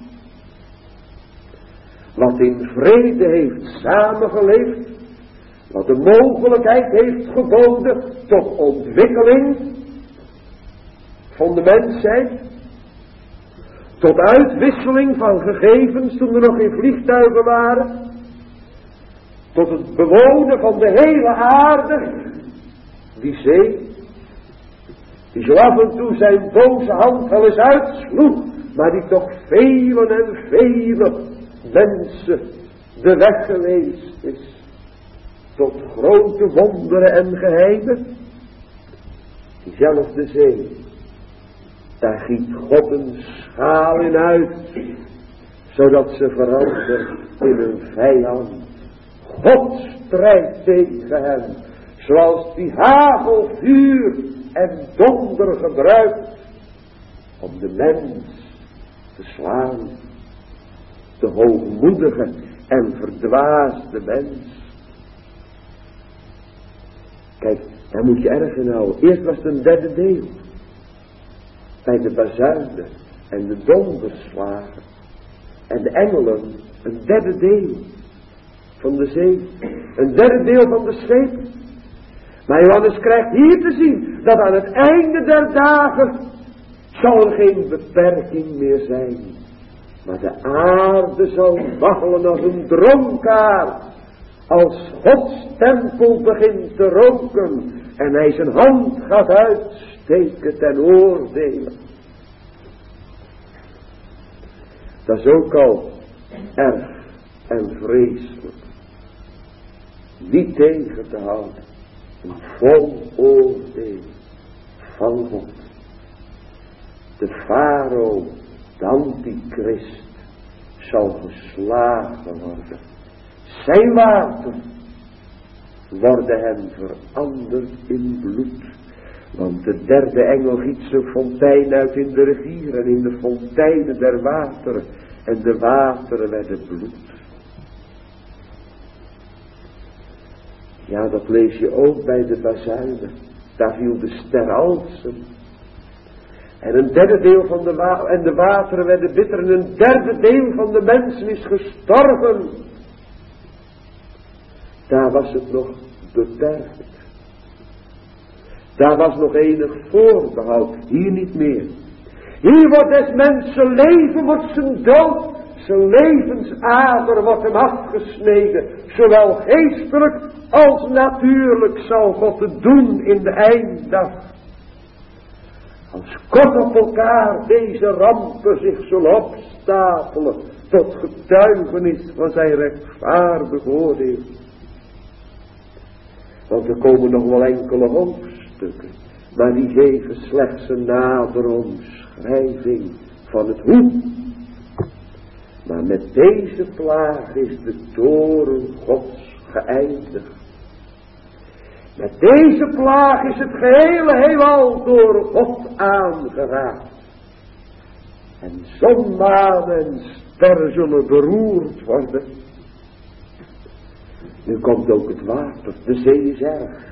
Wat in vrede heeft samengeleefd. Wat de mogelijkheid heeft geboden tot ontwikkeling van de mensheid. Tot uitwisseling van gegevens toen er nog geen vliegtuigen waren. Tot het bewonen van de hele aarde. Die zee. Die zo af en toe zijn boze hand wel eens uitsloeg. Maar die toch vele en vele mensen de weg geweest is. Tot grote wonderen en geheimen. Diezelfde zee. Daar giet God een schaal in uit. Zodat ze verandert in een vijand. God strijdt tegen hem. Zoals die hagel, vuur en donder gebruikt. Om de mens te slaan. De hoogmoedige en verdwaasde mens. Kijk, daar moet je erg in houden. Eerst was het een derde deel. Bij de bazuinen en de donderslagen. En de engelen, een derde deel van de zee. Een derde deel van de scheep. Maar Johannes krijgt hier te zien dat aan het einde der dagen zal er geen beperking meer zijn. Maar de aarde zal waggelen als een dronkaard. Als Gods tempel begint te roken en hij zijn hand gaat uitsteken ten oordelen. Dat is ook al erg en vreselijk. Niet tegen te houden. Een vol oordeel van God. De farao, de antichrist, zal geslagen worden. Zijn water worden hem veranderd in bloed. Want de derde engel giet zijn fontein uit in de rivier en in de fonteinen der wateren. En de wateren werden bloed. Ja, dat lees je ook bij de bazuinen. Daar viel de ster Alsem. En een derde deel van de, wa- en de wateren werden bitter. En een derde deel van de mensen is gestorven. Daar was het nog beperkt. Daar was nog enig voorbehoud. Hier niet meer. Hier wordt des mensen leven, wordt zijn dood. Zijn levensader wordt hem afgesneden. Zowel geestelijk als natuurlijk zal God het doen in de einddag. Als kort op elkaar deze rampen zich zullen opstapelen tot getuigenis van zijn rechtvaardig oordeel. Want er komen nog wel enkele hoofdstukken, maar die geven slechts een nadere omschrijving van het hoe. Maar met deze plaag is de toren Gods geëindigd. Met deze plaag is het gehele heelal door God aangeraakt. En zon, maan en sterren zullen beroerd worden. Nu komt ook het water. De zee is erg.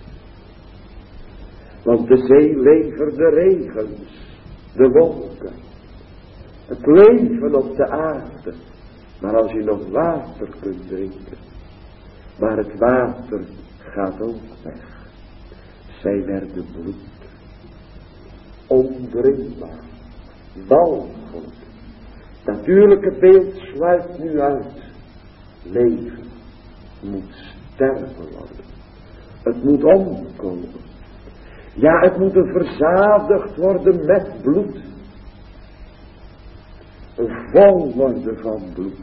Want de zee levert de regens, de wolken. Het leven op de aarde. Maar als je nog water kunt drinken. Maar het water gaat ook weg. Zij werden bloed. Ondrinkbaar. Walgelijk. Het natuurlijke beeld sluit nu uit. Leven moet sterven worden. Het moet omkomen. Ja, het moet er verzadigd worden met bloed. Een vol worden van bloed.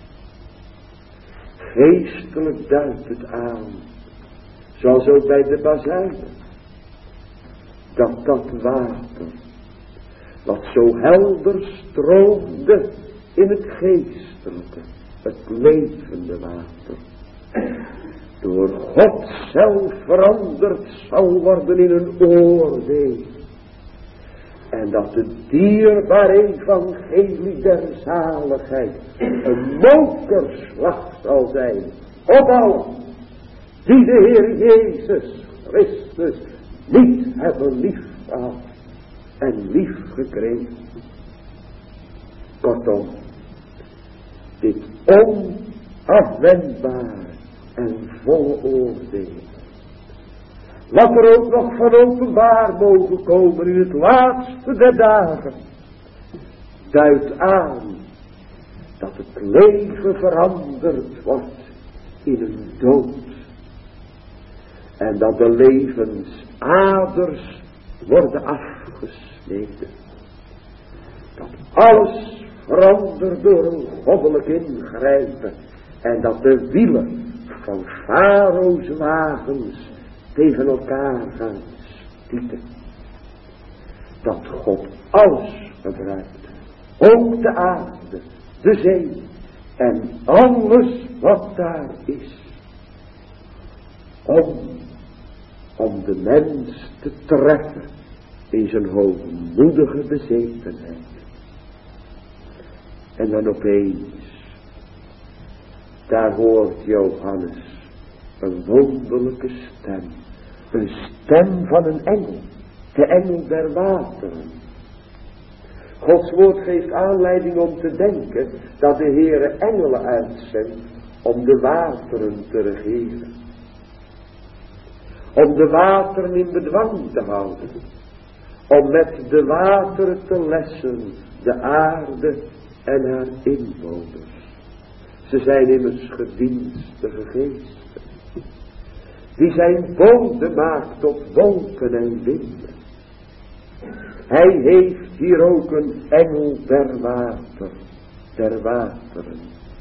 Geestelijk duidt het aan. Zoals ook bij de bazuinen. Dat dat water. Wat zo helder stroomde in het geestelijke. Het levende water. Door God zelf veranderd zal worden in een oordeel. En dat de dierbare evangelie der zaligheid een mokerslag zal zijn op allen die de Heer Jezus Christus niet hebben liefgehad en liefgekregen. Kortom, dit onafwendbare en volle oordeel. Wat er ook nog van openbaar mogen komen in het laatste der dagen, duidt aan dat het leven veranderd wordt in een dood. En dat de levensaders worden afgesneden. Dat alles verandert door een goddelijk ingrijpen. En dat de wielen van Farao's wagens tegen elkaar gaan stieten. Dat God alles gebruikt. Ook de aarde, de zee en alles wat daar is. Om, om de mens te treffen in zijn hoogmoedige bezetenheid. En dan opeens, daar hoort Johannes een wonderlijke stem. Een stem van een engel. De engel der wateren. Gods woord geeft aanleiding om te denken dat de Heere engelen uitzendt om de wateren te regeren. Om de wateren in bedwang te houden. Om met de wateren te lessen de aarde en haar inwoners. Ze zijn immers gedienstige geesten. die zijn bode maakt tot wolken en winden. Hij heeft hier ook een engel der water, der wateren.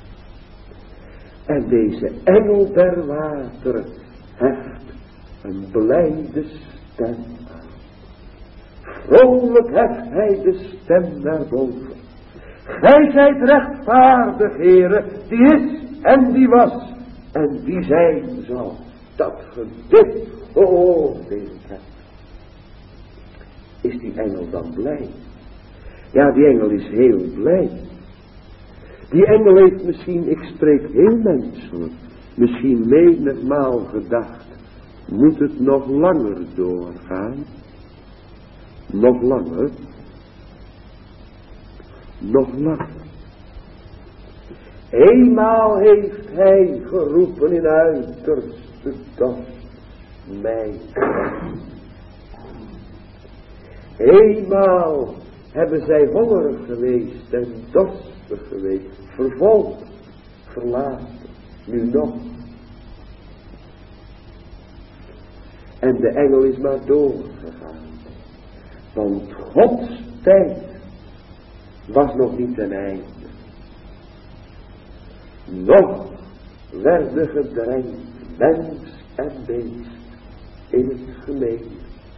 En deze engel der wateren heft een blijde stem aan. Vrolijk heft hij de stem naar boven. Gij zijt rechtvaardig, Heere, die is en die was en die zijn zal, dat ge dit geoordeeld hebt. Is die engel dan blij? Ja, die engel is heel blij. Die engel heeft misschien, ik spreek heel menselijk, misschien menigmaal gedacht, moet het nog langer doorgaan? Nog langer? Nog langer. Eenmaal heeft hij geroepen in uiterste dorst, mij. Eenmaal hebben zij hongerig geweest en dorstig geweest, vervolgd, verlaten, nu nog. En de engel is maar doorgegaan, want Gods tijd was nog niet ten einde. Nog werden gedrenkt mens en beest in het gemeen.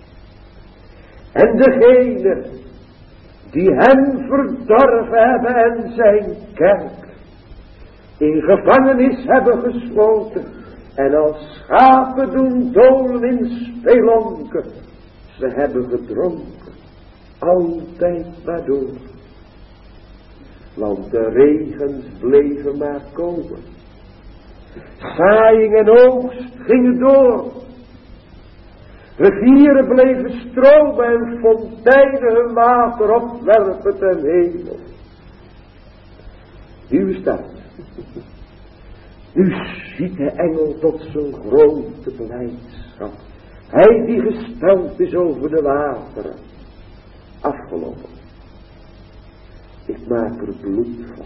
En degene die hem verdorven hebben en zijn kerk in gevangenis hebben gesloten en als schapen doen dolen in spelonken, ze hebben gedronken, altijd maar door. Want de regens bleven maar komen. Zaaiing en oogst gingen door. Rivieren bleven stromen en fonteinen hun water opwerpen ten hemel. Nu staat. Nu ziet de engel tot zijn grote blijdschap. Hij die gesteld is over de wateren. Afgelopen. Ik maak er bloed van.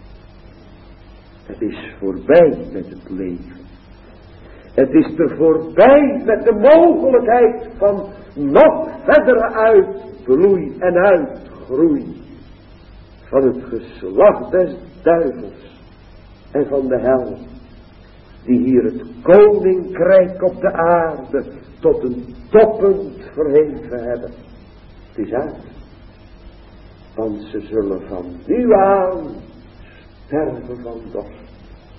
Het is voorbij met het leven. Het is er voorbij met de mogelijkheid van nog verdere uitbloei en uitgroei. Van het geslacht des duivels en van de hel. Die hier het koninkrijk op de aarde tot een toppunt verheven hebben. Het is uit. Want ze zullen van nu aan sterven van dorst.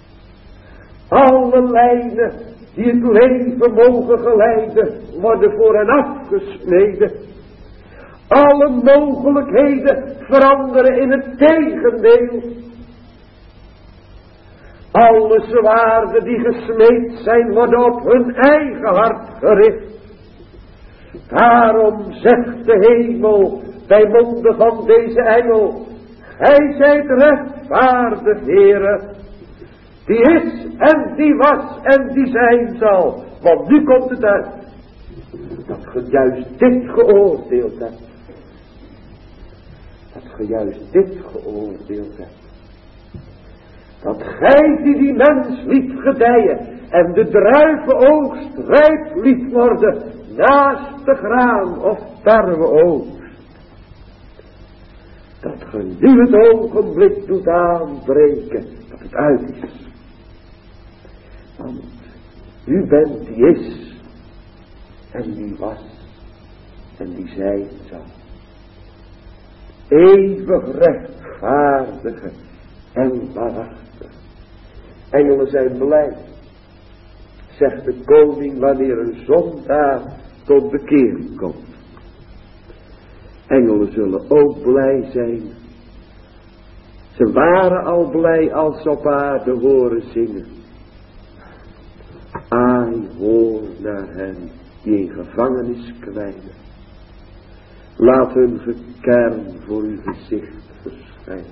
Alle lijnen die het leven mogen geleiden, worden voor hen afgesneden. Alle mogelijkheden veranderen in het tegendeel. Alle zwaarden die gesmeed zijn, worden op hun eigen hart gericht. Daarom zegt de hemel bij monden van deze engel: Gij zijt rechtvaardig, Heere, die is en die was en die zijn zal. Want nu komt het uit dat ge juist dit geoordeeld hebt. Dat ge juist dit geoordeeld hebt. Dat gij die die mens liet gedijen en de druivenoogst rijp liet worden naast de graan of tarweoogst. Dat ge nu het ogenblik doet aanbreken dat het uit is. Want u bent die is en die was en die zijn zal. Eeuwig rechtvaardige en waarachtig. Engelen zijn blij, zegt de koning, wanneer een zondaar tot bekering komt. Engelen zullen ook blij zijn. Ze waren al blij als ze op aarde horen zingen. Ai, hoor naar hen die in gevangenis kwijnen. Laat hun gekern voor uw gezicht verschijnen.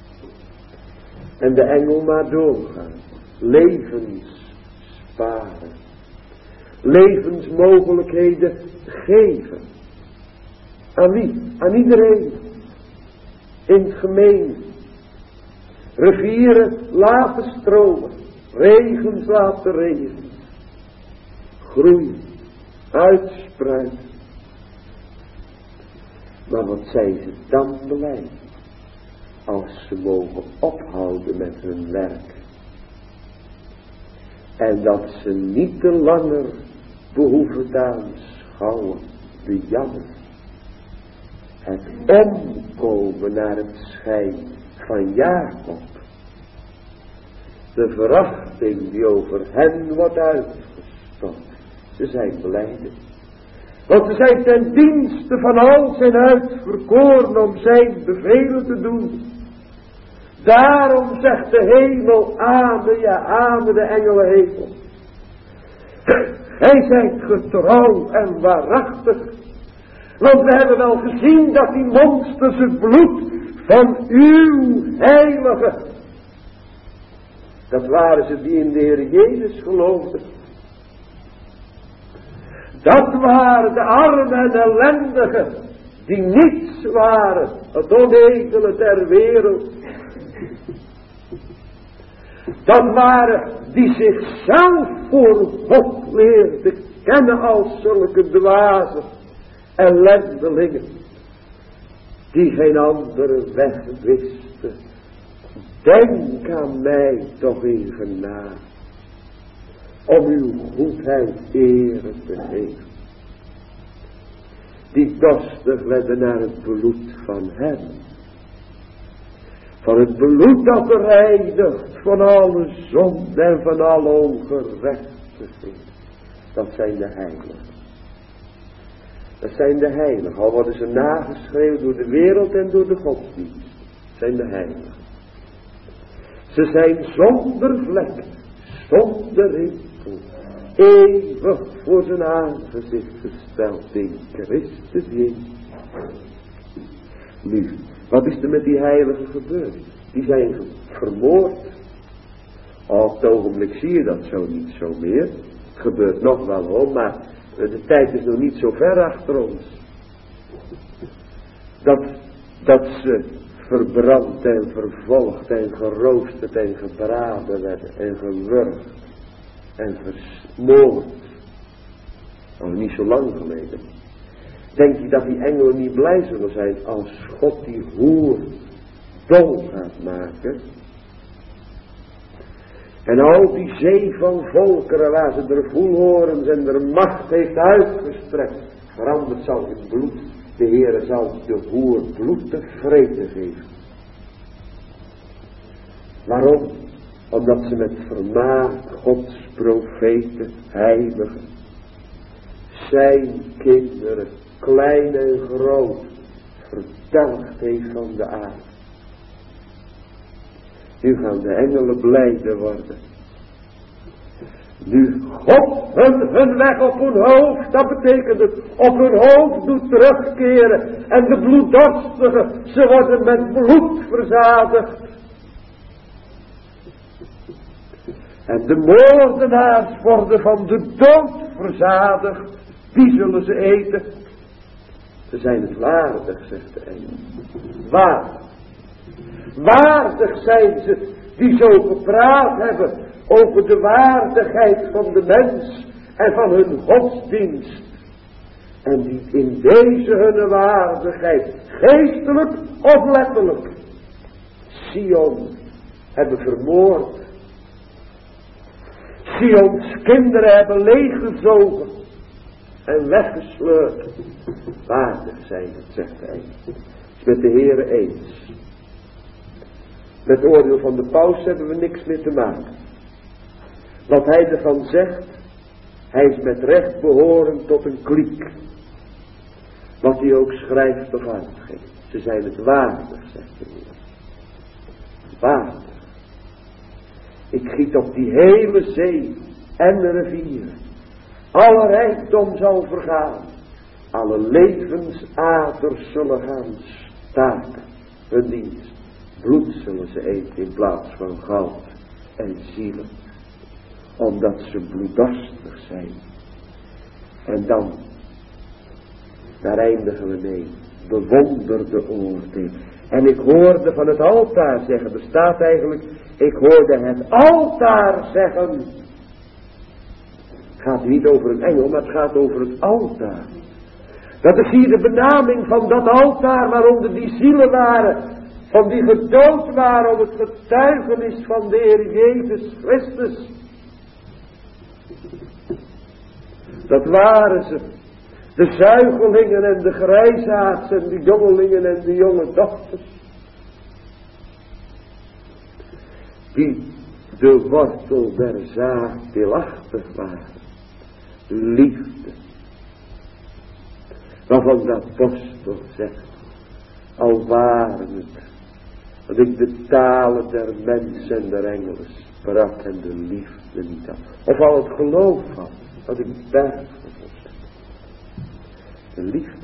En de engel maar doorgaan. Levens sparen. Levensmogelijkheden geven. Aan wie? Aan iedereen. In het gemeen. Rivieren laten stromen. Regens laten regenen. groeien, uitspruiten. Maar wat zijn ze dan blij als ze mogen ophouden met hun werk. En dat ze niet te langer behoeven te aanschouwen de jammer. Het omkomen naar het schijn van Jacob. De verachting die over hen wordt uitgestort. Ze zijn blijde. Want ze zijn ten dienste van al zijn uitverkoren om zijn bevelen te doen. Daarom zegt de hemel, amen, ja amen, de engelen hemel. Gij zijt getrouw en waarachtig. Want we hebben wel gezien dat die monsters het bloed van uw heilige, dat waren ze die in de Heer Jezus geloofden. Dat waren de armen en ellendigen, die niets waren, het onedele der wereld. Dat waren die zichzelf voor God leerden kennen als zulke dwazen, ellendelingen, die geen andere weg wisten. Denk aan mij toch even na, om uw goedheid ere te geven. Die dorstig werden naar het bloed van hem. Van het bloed dat reinigt van alle zonde en van alle ongerechtigheid. Dat zijn de heiligen. Dat zijn de heiligen. Al worden ze nageschreven door de wereld en door de godsdienst. Dat zijn de heiligen. Ze zijn zonder vlek, zonder rimpel, eeuwig voor zijn aangezicht gesteld in Christus Jezus. Nu, wat is er met die heiligen gebeurd? Die zijn vermoord. Op het ogenblik zie je dat zo niet zo meer. Het gebeurt nog wel hoor, maar de tijd is nog niet zo ver achter ons. Dat, dat ze verbrand en vervolgd en geroosterd en gebraden werden en gewurgd en versmoord. Nog niet zo lang geleden. Denk je dat die engelen niet blij zullen zijn als God die hoer dol gaat maken? En al die zee van volkeren waar ze er voelhorens en er macht heeft uitgestrekt, veranderd zal in bloed. De Heere zal de hoer bloed te vreten geven. Waarom? Omdat ze met vermaak Gods profeten, heiligen, zijn kinderen, klein en groot, verdelgd heeft van de aarde. Nu gaan de engelen blijde worden. Nu God hun, hun weg op hun hoofd, dat betekent het, op hun hoofd doet terugkeren. En de bloeddorstigen, ze worden met bloed verzadigd. En de moordenaars worden van de dood verzadigd. Die zullen ze eten. Ze zijn het waardig, zegt de engel. Waardig. Waardig zijn ze die zo gepraat hebben over de waardigheid van de mens en van hun godsdienst. En die in deze hun waardigheid, geestelijk of letterlijk, Sion hebben vermoord. Sions kinderen hebben leeggezogen en weggesleurd. Waardig zijn het, zegt hij. Is met de Heere eens. Met het oordeel van de paus hebben we niks meer te maken. Wat hij ervan zegt, hij is met recht behorend tot een kliek. Wat hij ook schrijft of uitgeeft. Ze zijn het waardig, zegt de Heer. Waardig. Ik giet op die hele zee en de rivieren. Alle rijkdom zal vergaan. Alle levensaders zullen gaan staken. Hun dienst. Bloed zullen ze eten in plaats van goud en zielen. Omdat ze bloeddorstig zijn. En dan, daar eindigen we mee. Bewonderde oordeel. En ik hoorde van het altaar zeggen, er staat eigenlijk, ik hoorde het altaar zeggen. Het gaat hier niet over een engel, maar het gaat over het altaar. Dat is hier de benaming van dat altaar waaronder die zielen waren. Van die gedood waren om het getuigenis van de Heer Jezus Christus. Dat waren ze. De zuigelingen en de grijsaards en de jongelingen en de jonge dochters. Die de wortel der zaad deelachtig waren. Liefde. Waarvan de apostel zegt. Al waren het. Dat ik de talen der mens en der engelen sprak en de liefde niet had. Of al het geloof had. Dat ik bergen was. De liefde.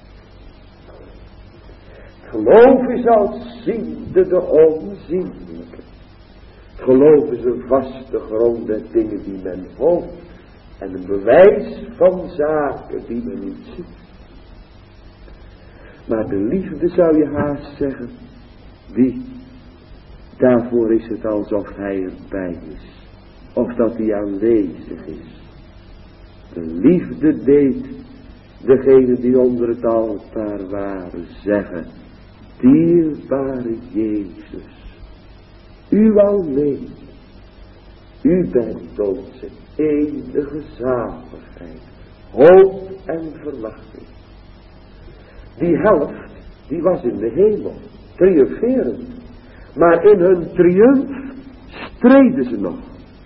Het geloof is als ziende de onzienlijke. Het geloof is een vaste grond der dingen die men hoopt. En een bewijs van zaken die men niet ziet. Maar de liefde zou je haast zeggen. Die. Daarvoor is het alsof hij erbij is. Of dat hij aanwezig is. De liefde deed degene die onder het altaar waren zeggen. Dierbare Jezus. U alleen. U bent onze enige zaligheid. Hoop en verwachting. Die helft, die was in de hemel. Triomferend. Maar in hun triumf streden ze nog.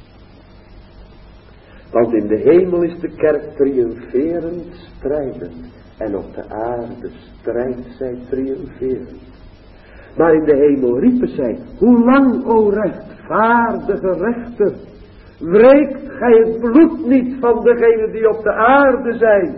Want in de hemel is de kerk triomferend strijdend. En op de aarde strijdt zij triomferend. Maar in de hemel riepen zij. Hoe lang, o rechtvaardige rechter. Wreekt gij het bloed niet van degenen die op de aarde zijn.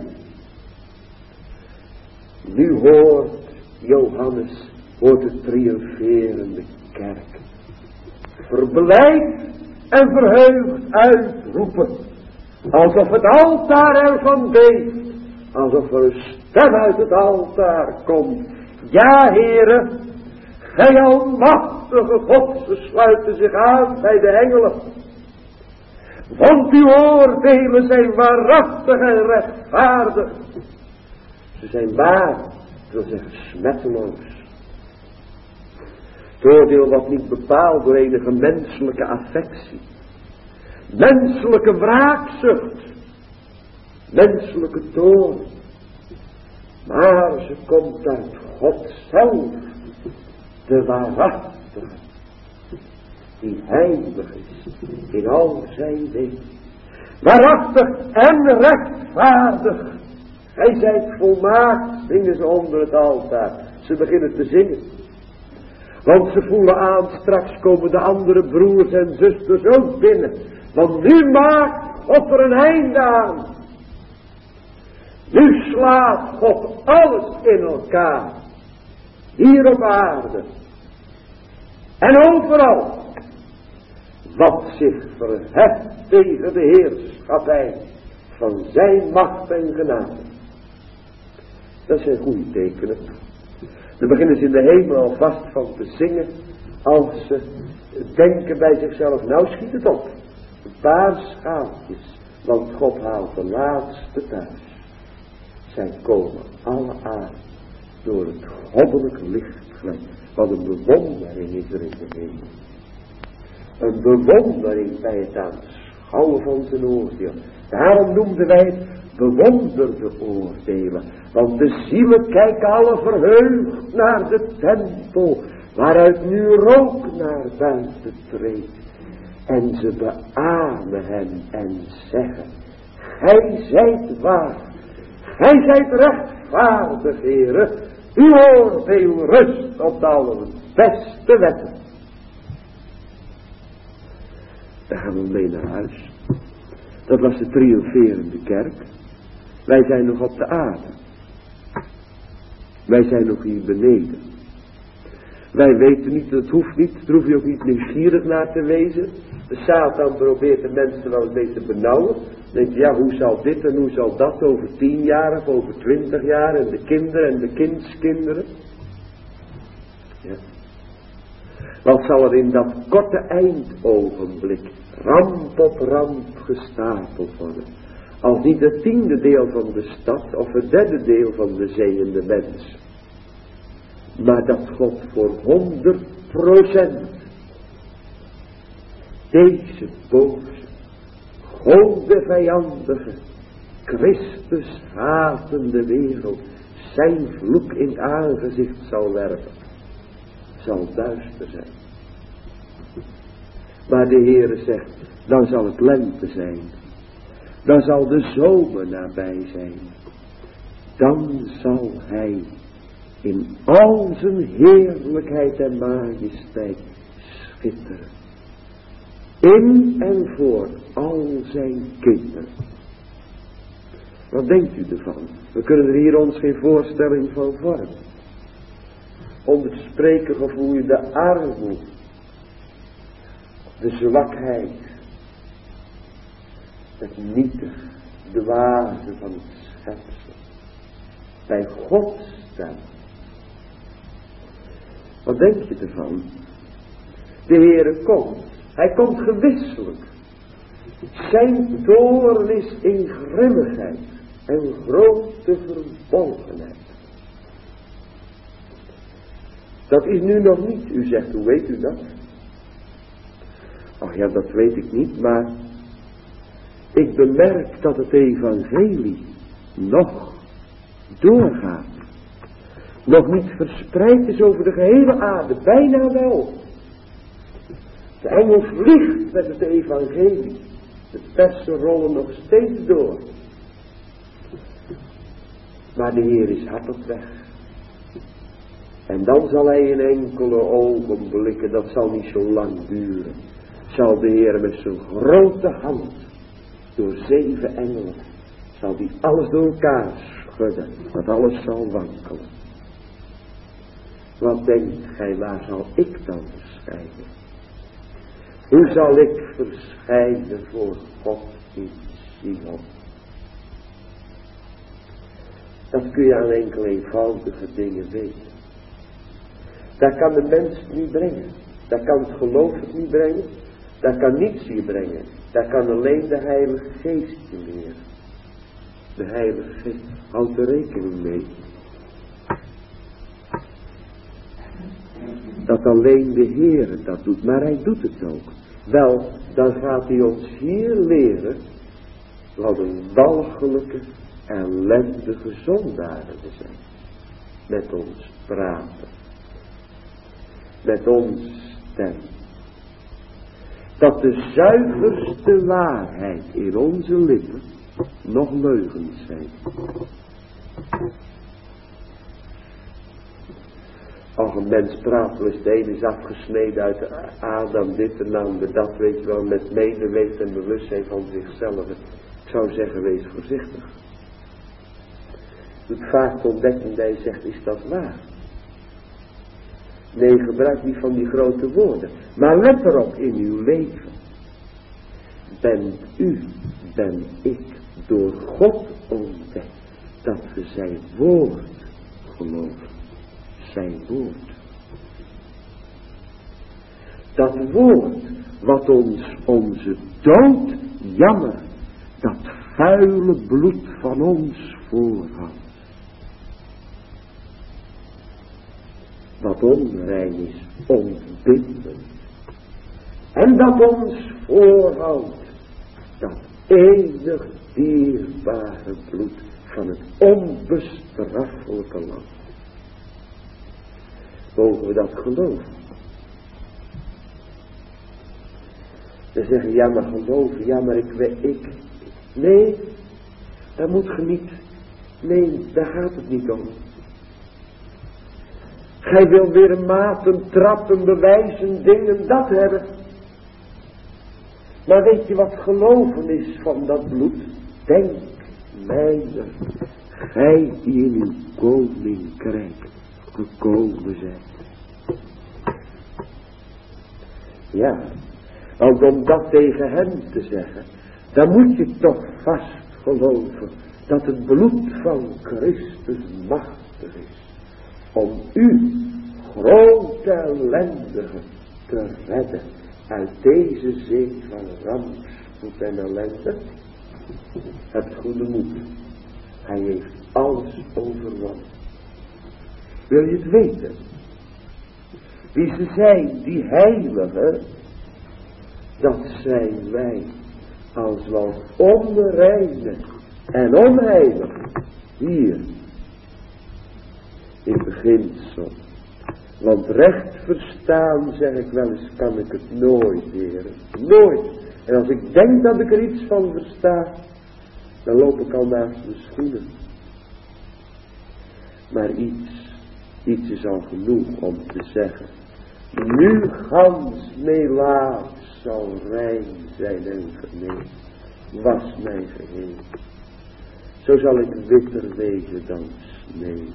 Nu hoort Johannes. Hoort de triomferende kerk. Verblijd en verheugd uitroepen. Alsof het altaar ervan beeft. Alsof er een stem uit het altaar komt. Ja, heren. Gij almachtige God. Ze sluiten zich aan bij de engelen. Want uw oordelen zijn waarachtig en rechtvaardig. Ze zijn waar. Ik wil zeggen smetteloos. Het oordeel wat niet bepaald door enige menselijke affectie. Menselijke wraakzucht. Menselijke toorn. Maar ze komt uit God zelf. De waarachtige. Die heilig is. In al zijn wegen. Waarachtig en rechtvaardig. Gij zijt volmaakt. Zingen ze onder het altaar. Ze beginnen te zingen. Want ze voelen aan, straks komen de andere broers en zusters ook binnen. Want nu maakt God er een einde aan. Nu slaat God alles in elkaar. Hier op aarde. En overal. Wat zich verheft tegen de heerschappij van zijn macht en genade. Dat zijn goede tekenen. Dan beginnen ze in de hemel alvast van te zingen. Als ze denken bij zichzelf. Nou schiet het op. Een paar schaaltjes. Want God haalt de laatste thuis. Zij komen alle aan. Door het goddelijk licht gelijk. Wat een bewondering is er in de hemel. Een bewondering bij het aanschouwen van zijn oordeel. Daarom noemden wij het bewonderde oordelen. Want de zielen kijken alle verheugd naar de tempel. Waaruit nu rook naar buiten treedt. En ze beamen hem en zeggen. Gij zijt waar. Gij zijt rechtvaardig, Heere. Uw oordeel rust op de allerbeste wetten. Dan gaan we mee naar huis. Dat was de triomferende kerk. Wij zijn nog op de aarde. Wij zijn nog hier beneden. Wij weten niet, dat hoeft niet, daar hoef je ook niet nieuwsgierig naar te wezen. De Satan probeert de mensen wel een beetje benauwen. Dan denk je, ja, hoe zal dit en hoe zal dat over tien jaar of over twintig jaar en de kinderen en de kindskinderen. Ja. Wat zal er in dat korte eindogenblik ramp op ramp gestapeld worden. Als niet het tiende deel van de stad of het derde deel van de zeeënde mens. Maar dat God voor honderd procent deze boze, gode vijandige, Christus hatende wereld zijn vloek in het aangezicht zal werpen, zal duister zijn. Maar de Heere zegt, dan zal het lente zijn. Dan zal de zomer nabij zijn. Dan zal hij in al zijn heerlijkheid en majesteit schitteren. In en voor al zijn kinderen. Wat denkt u ervan? We kunnen er hier ons geen voorstelling van vormen. Om het spreken gevoel je de armoede, de zwakheid, het nietig, de waarde van het schepsel. Bij God staan. Wat denk je ervan? De Heere komt. Hij komt gewisselijk. Zijn toorn is in grimmigheid en grote verbolgenheid. Dat is nu nog niet. U zegt, hoe weet u dat? Ach ja, dat weet ik niet, maar ik bemerk dat het evangelie nog doorgaat. Nog niet verspreid is over de gehele aarde, bijna wel. De engel vliegt met het evangelie. De persen rollen nog steeds door. Maar de Heer is hard op weg. En dan zal hij in enkele ogenblikken, dat zal niet zo lang duren, zal de Heer met zijn grote hand, door zeven engelen, zal die alles door elkaar schudden, dat alles zal wankelen. Wat denkt gij, waar zal ik dan verschijnen? Hoe zal ik verschijnen voor God in Sion? Dat kun je aan enkele eenvoudige dingen weten. Daar kan de mens het niet brengen. Daar kan het geloof het niet brengen. Daar kan niets je brengen. Daar kan alleen de Heilige Geest je leren. De Heilige Geest houdt er rekening mee. Dat alleen de Heer dat doet. Maar hij doet het ook. Wel, dan gaat hij ons hier leren wat een walgelijke, ellendige zondaren we zijn. Met ons praten. Met ons stem. Dat de zuiverste waarheid in onze lippen nog leugens zijn. Als een mens praat, dus de ene is afgesneden uit de Adam, dit en ander, dat, weet je wel, met medeweten en bewustzijn van zichzelf. Ik zou zeggen, wees voorzichtig. Het vaak ontdekken dat hij zegt, is dat waar? Nee, gebruik niet van die grote woorden. Maar let erop in uw leven. Bent u, ben ik, door God ontdekt, dat we zijn woord geloven. Zijn woord. Dat woord wat ons onze dood jammer, dat vuile bloed van ons voorhoudt. Wat onrein is, ontbindend. En dat ons voorhoudt, dat eeuwig dierbare bloed van het onbestraffelijke land. Mogen we dat geloven? Ze zeggen, ja maar geloven, ja maar ik weet, ik. Nee, dat moet je niet. Nee, daar gaat het niet om. Gij wil weer maten, trappen, bewijzen, dingen, dat hebben. Maar weet je wat geloven is van dat bloed? Denk, mijner, gij die in uw koninkrijk gekomen zijn. Ja, want om dat tegen hem te zeggen, dan moet je toch vast geloven dat het bloed van Christus machtig is. Om u, grote ellendige, te redden uit deze zee van rampspoed en ellende. Hebt goede moed. Hij heeft alles overwonnen. Wil je het weten? Wie ze zijn, die heiligen, dat zijn wij als wat onreine en onheilig hier in beginsel. Want recht verstaan, zeg ik wel eens, kan ik het nooit, heren. Nooit. En als ik denk dat ik er iets van versta, dan loop ik al naast mijn schoenen. Maar iets, iets is al genoeg om te zeggen. Nu gans melaat zal rein zijn en verneem. Was mijn geheel. Zo zal ik witter wezen dan sneeuw.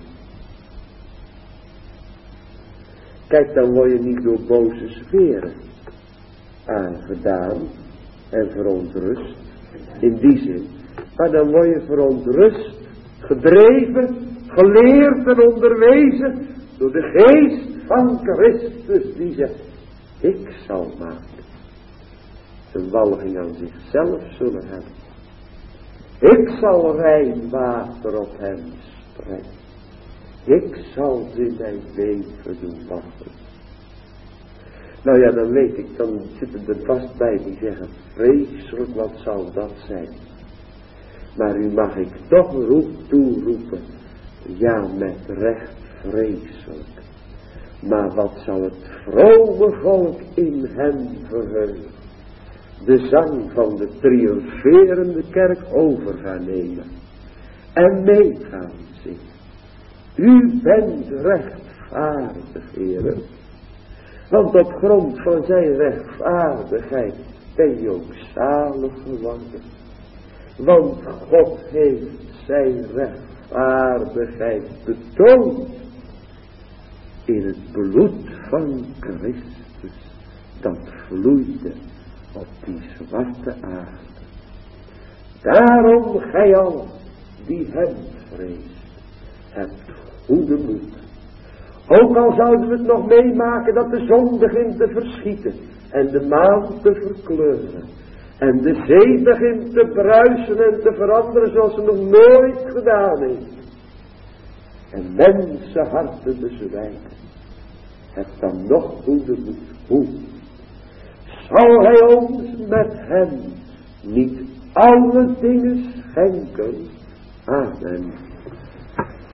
Kijk, dan word je niet door boze sferen aangedaan en verontrust. In die zin. Maar dan word je verontrust, gedreven, geleerd en onderwezen door de geest van Christus die zegt, ik zal maken. Zijn walging aan zichzelf zullen hebben. Ik zal rein water op hem spreiden. Ik zal ze in mijn leven doen wachten. Nou ja, dan weet ik, dan zitten er vast bij die zeggen, vreselijk, wat zal dat zijn? Maar u mag ik toch roep toeroepen, ja, met recht vreselijk. Maar wat zal het vrome volk in hem verheugen? De zang van de triomferende kerk over gaan nemen. En mee gaan zingen. U bent rechtvaardig, heren. Want op grond van zijn rechtvaardigheid ben je ook zalig geworden. Want God heeft zijn rechtvaardigheid betoond in het bloed van Christus dat vloeide op die zwarte aarde. Daarom gij al die hem vreest, hebt goede moed. Ook al zouden we het nog meemaken dat de zon begint te verschieten en de maan te verkleuren. En de zee begint te bruisen en te veranderen zoals ze nog nooit gedaan heeft. En mensenharten bezwijken. Heb dan nog goede moed. Hoe? Zal hij ons met hem niet alle dingen schenken? Amen.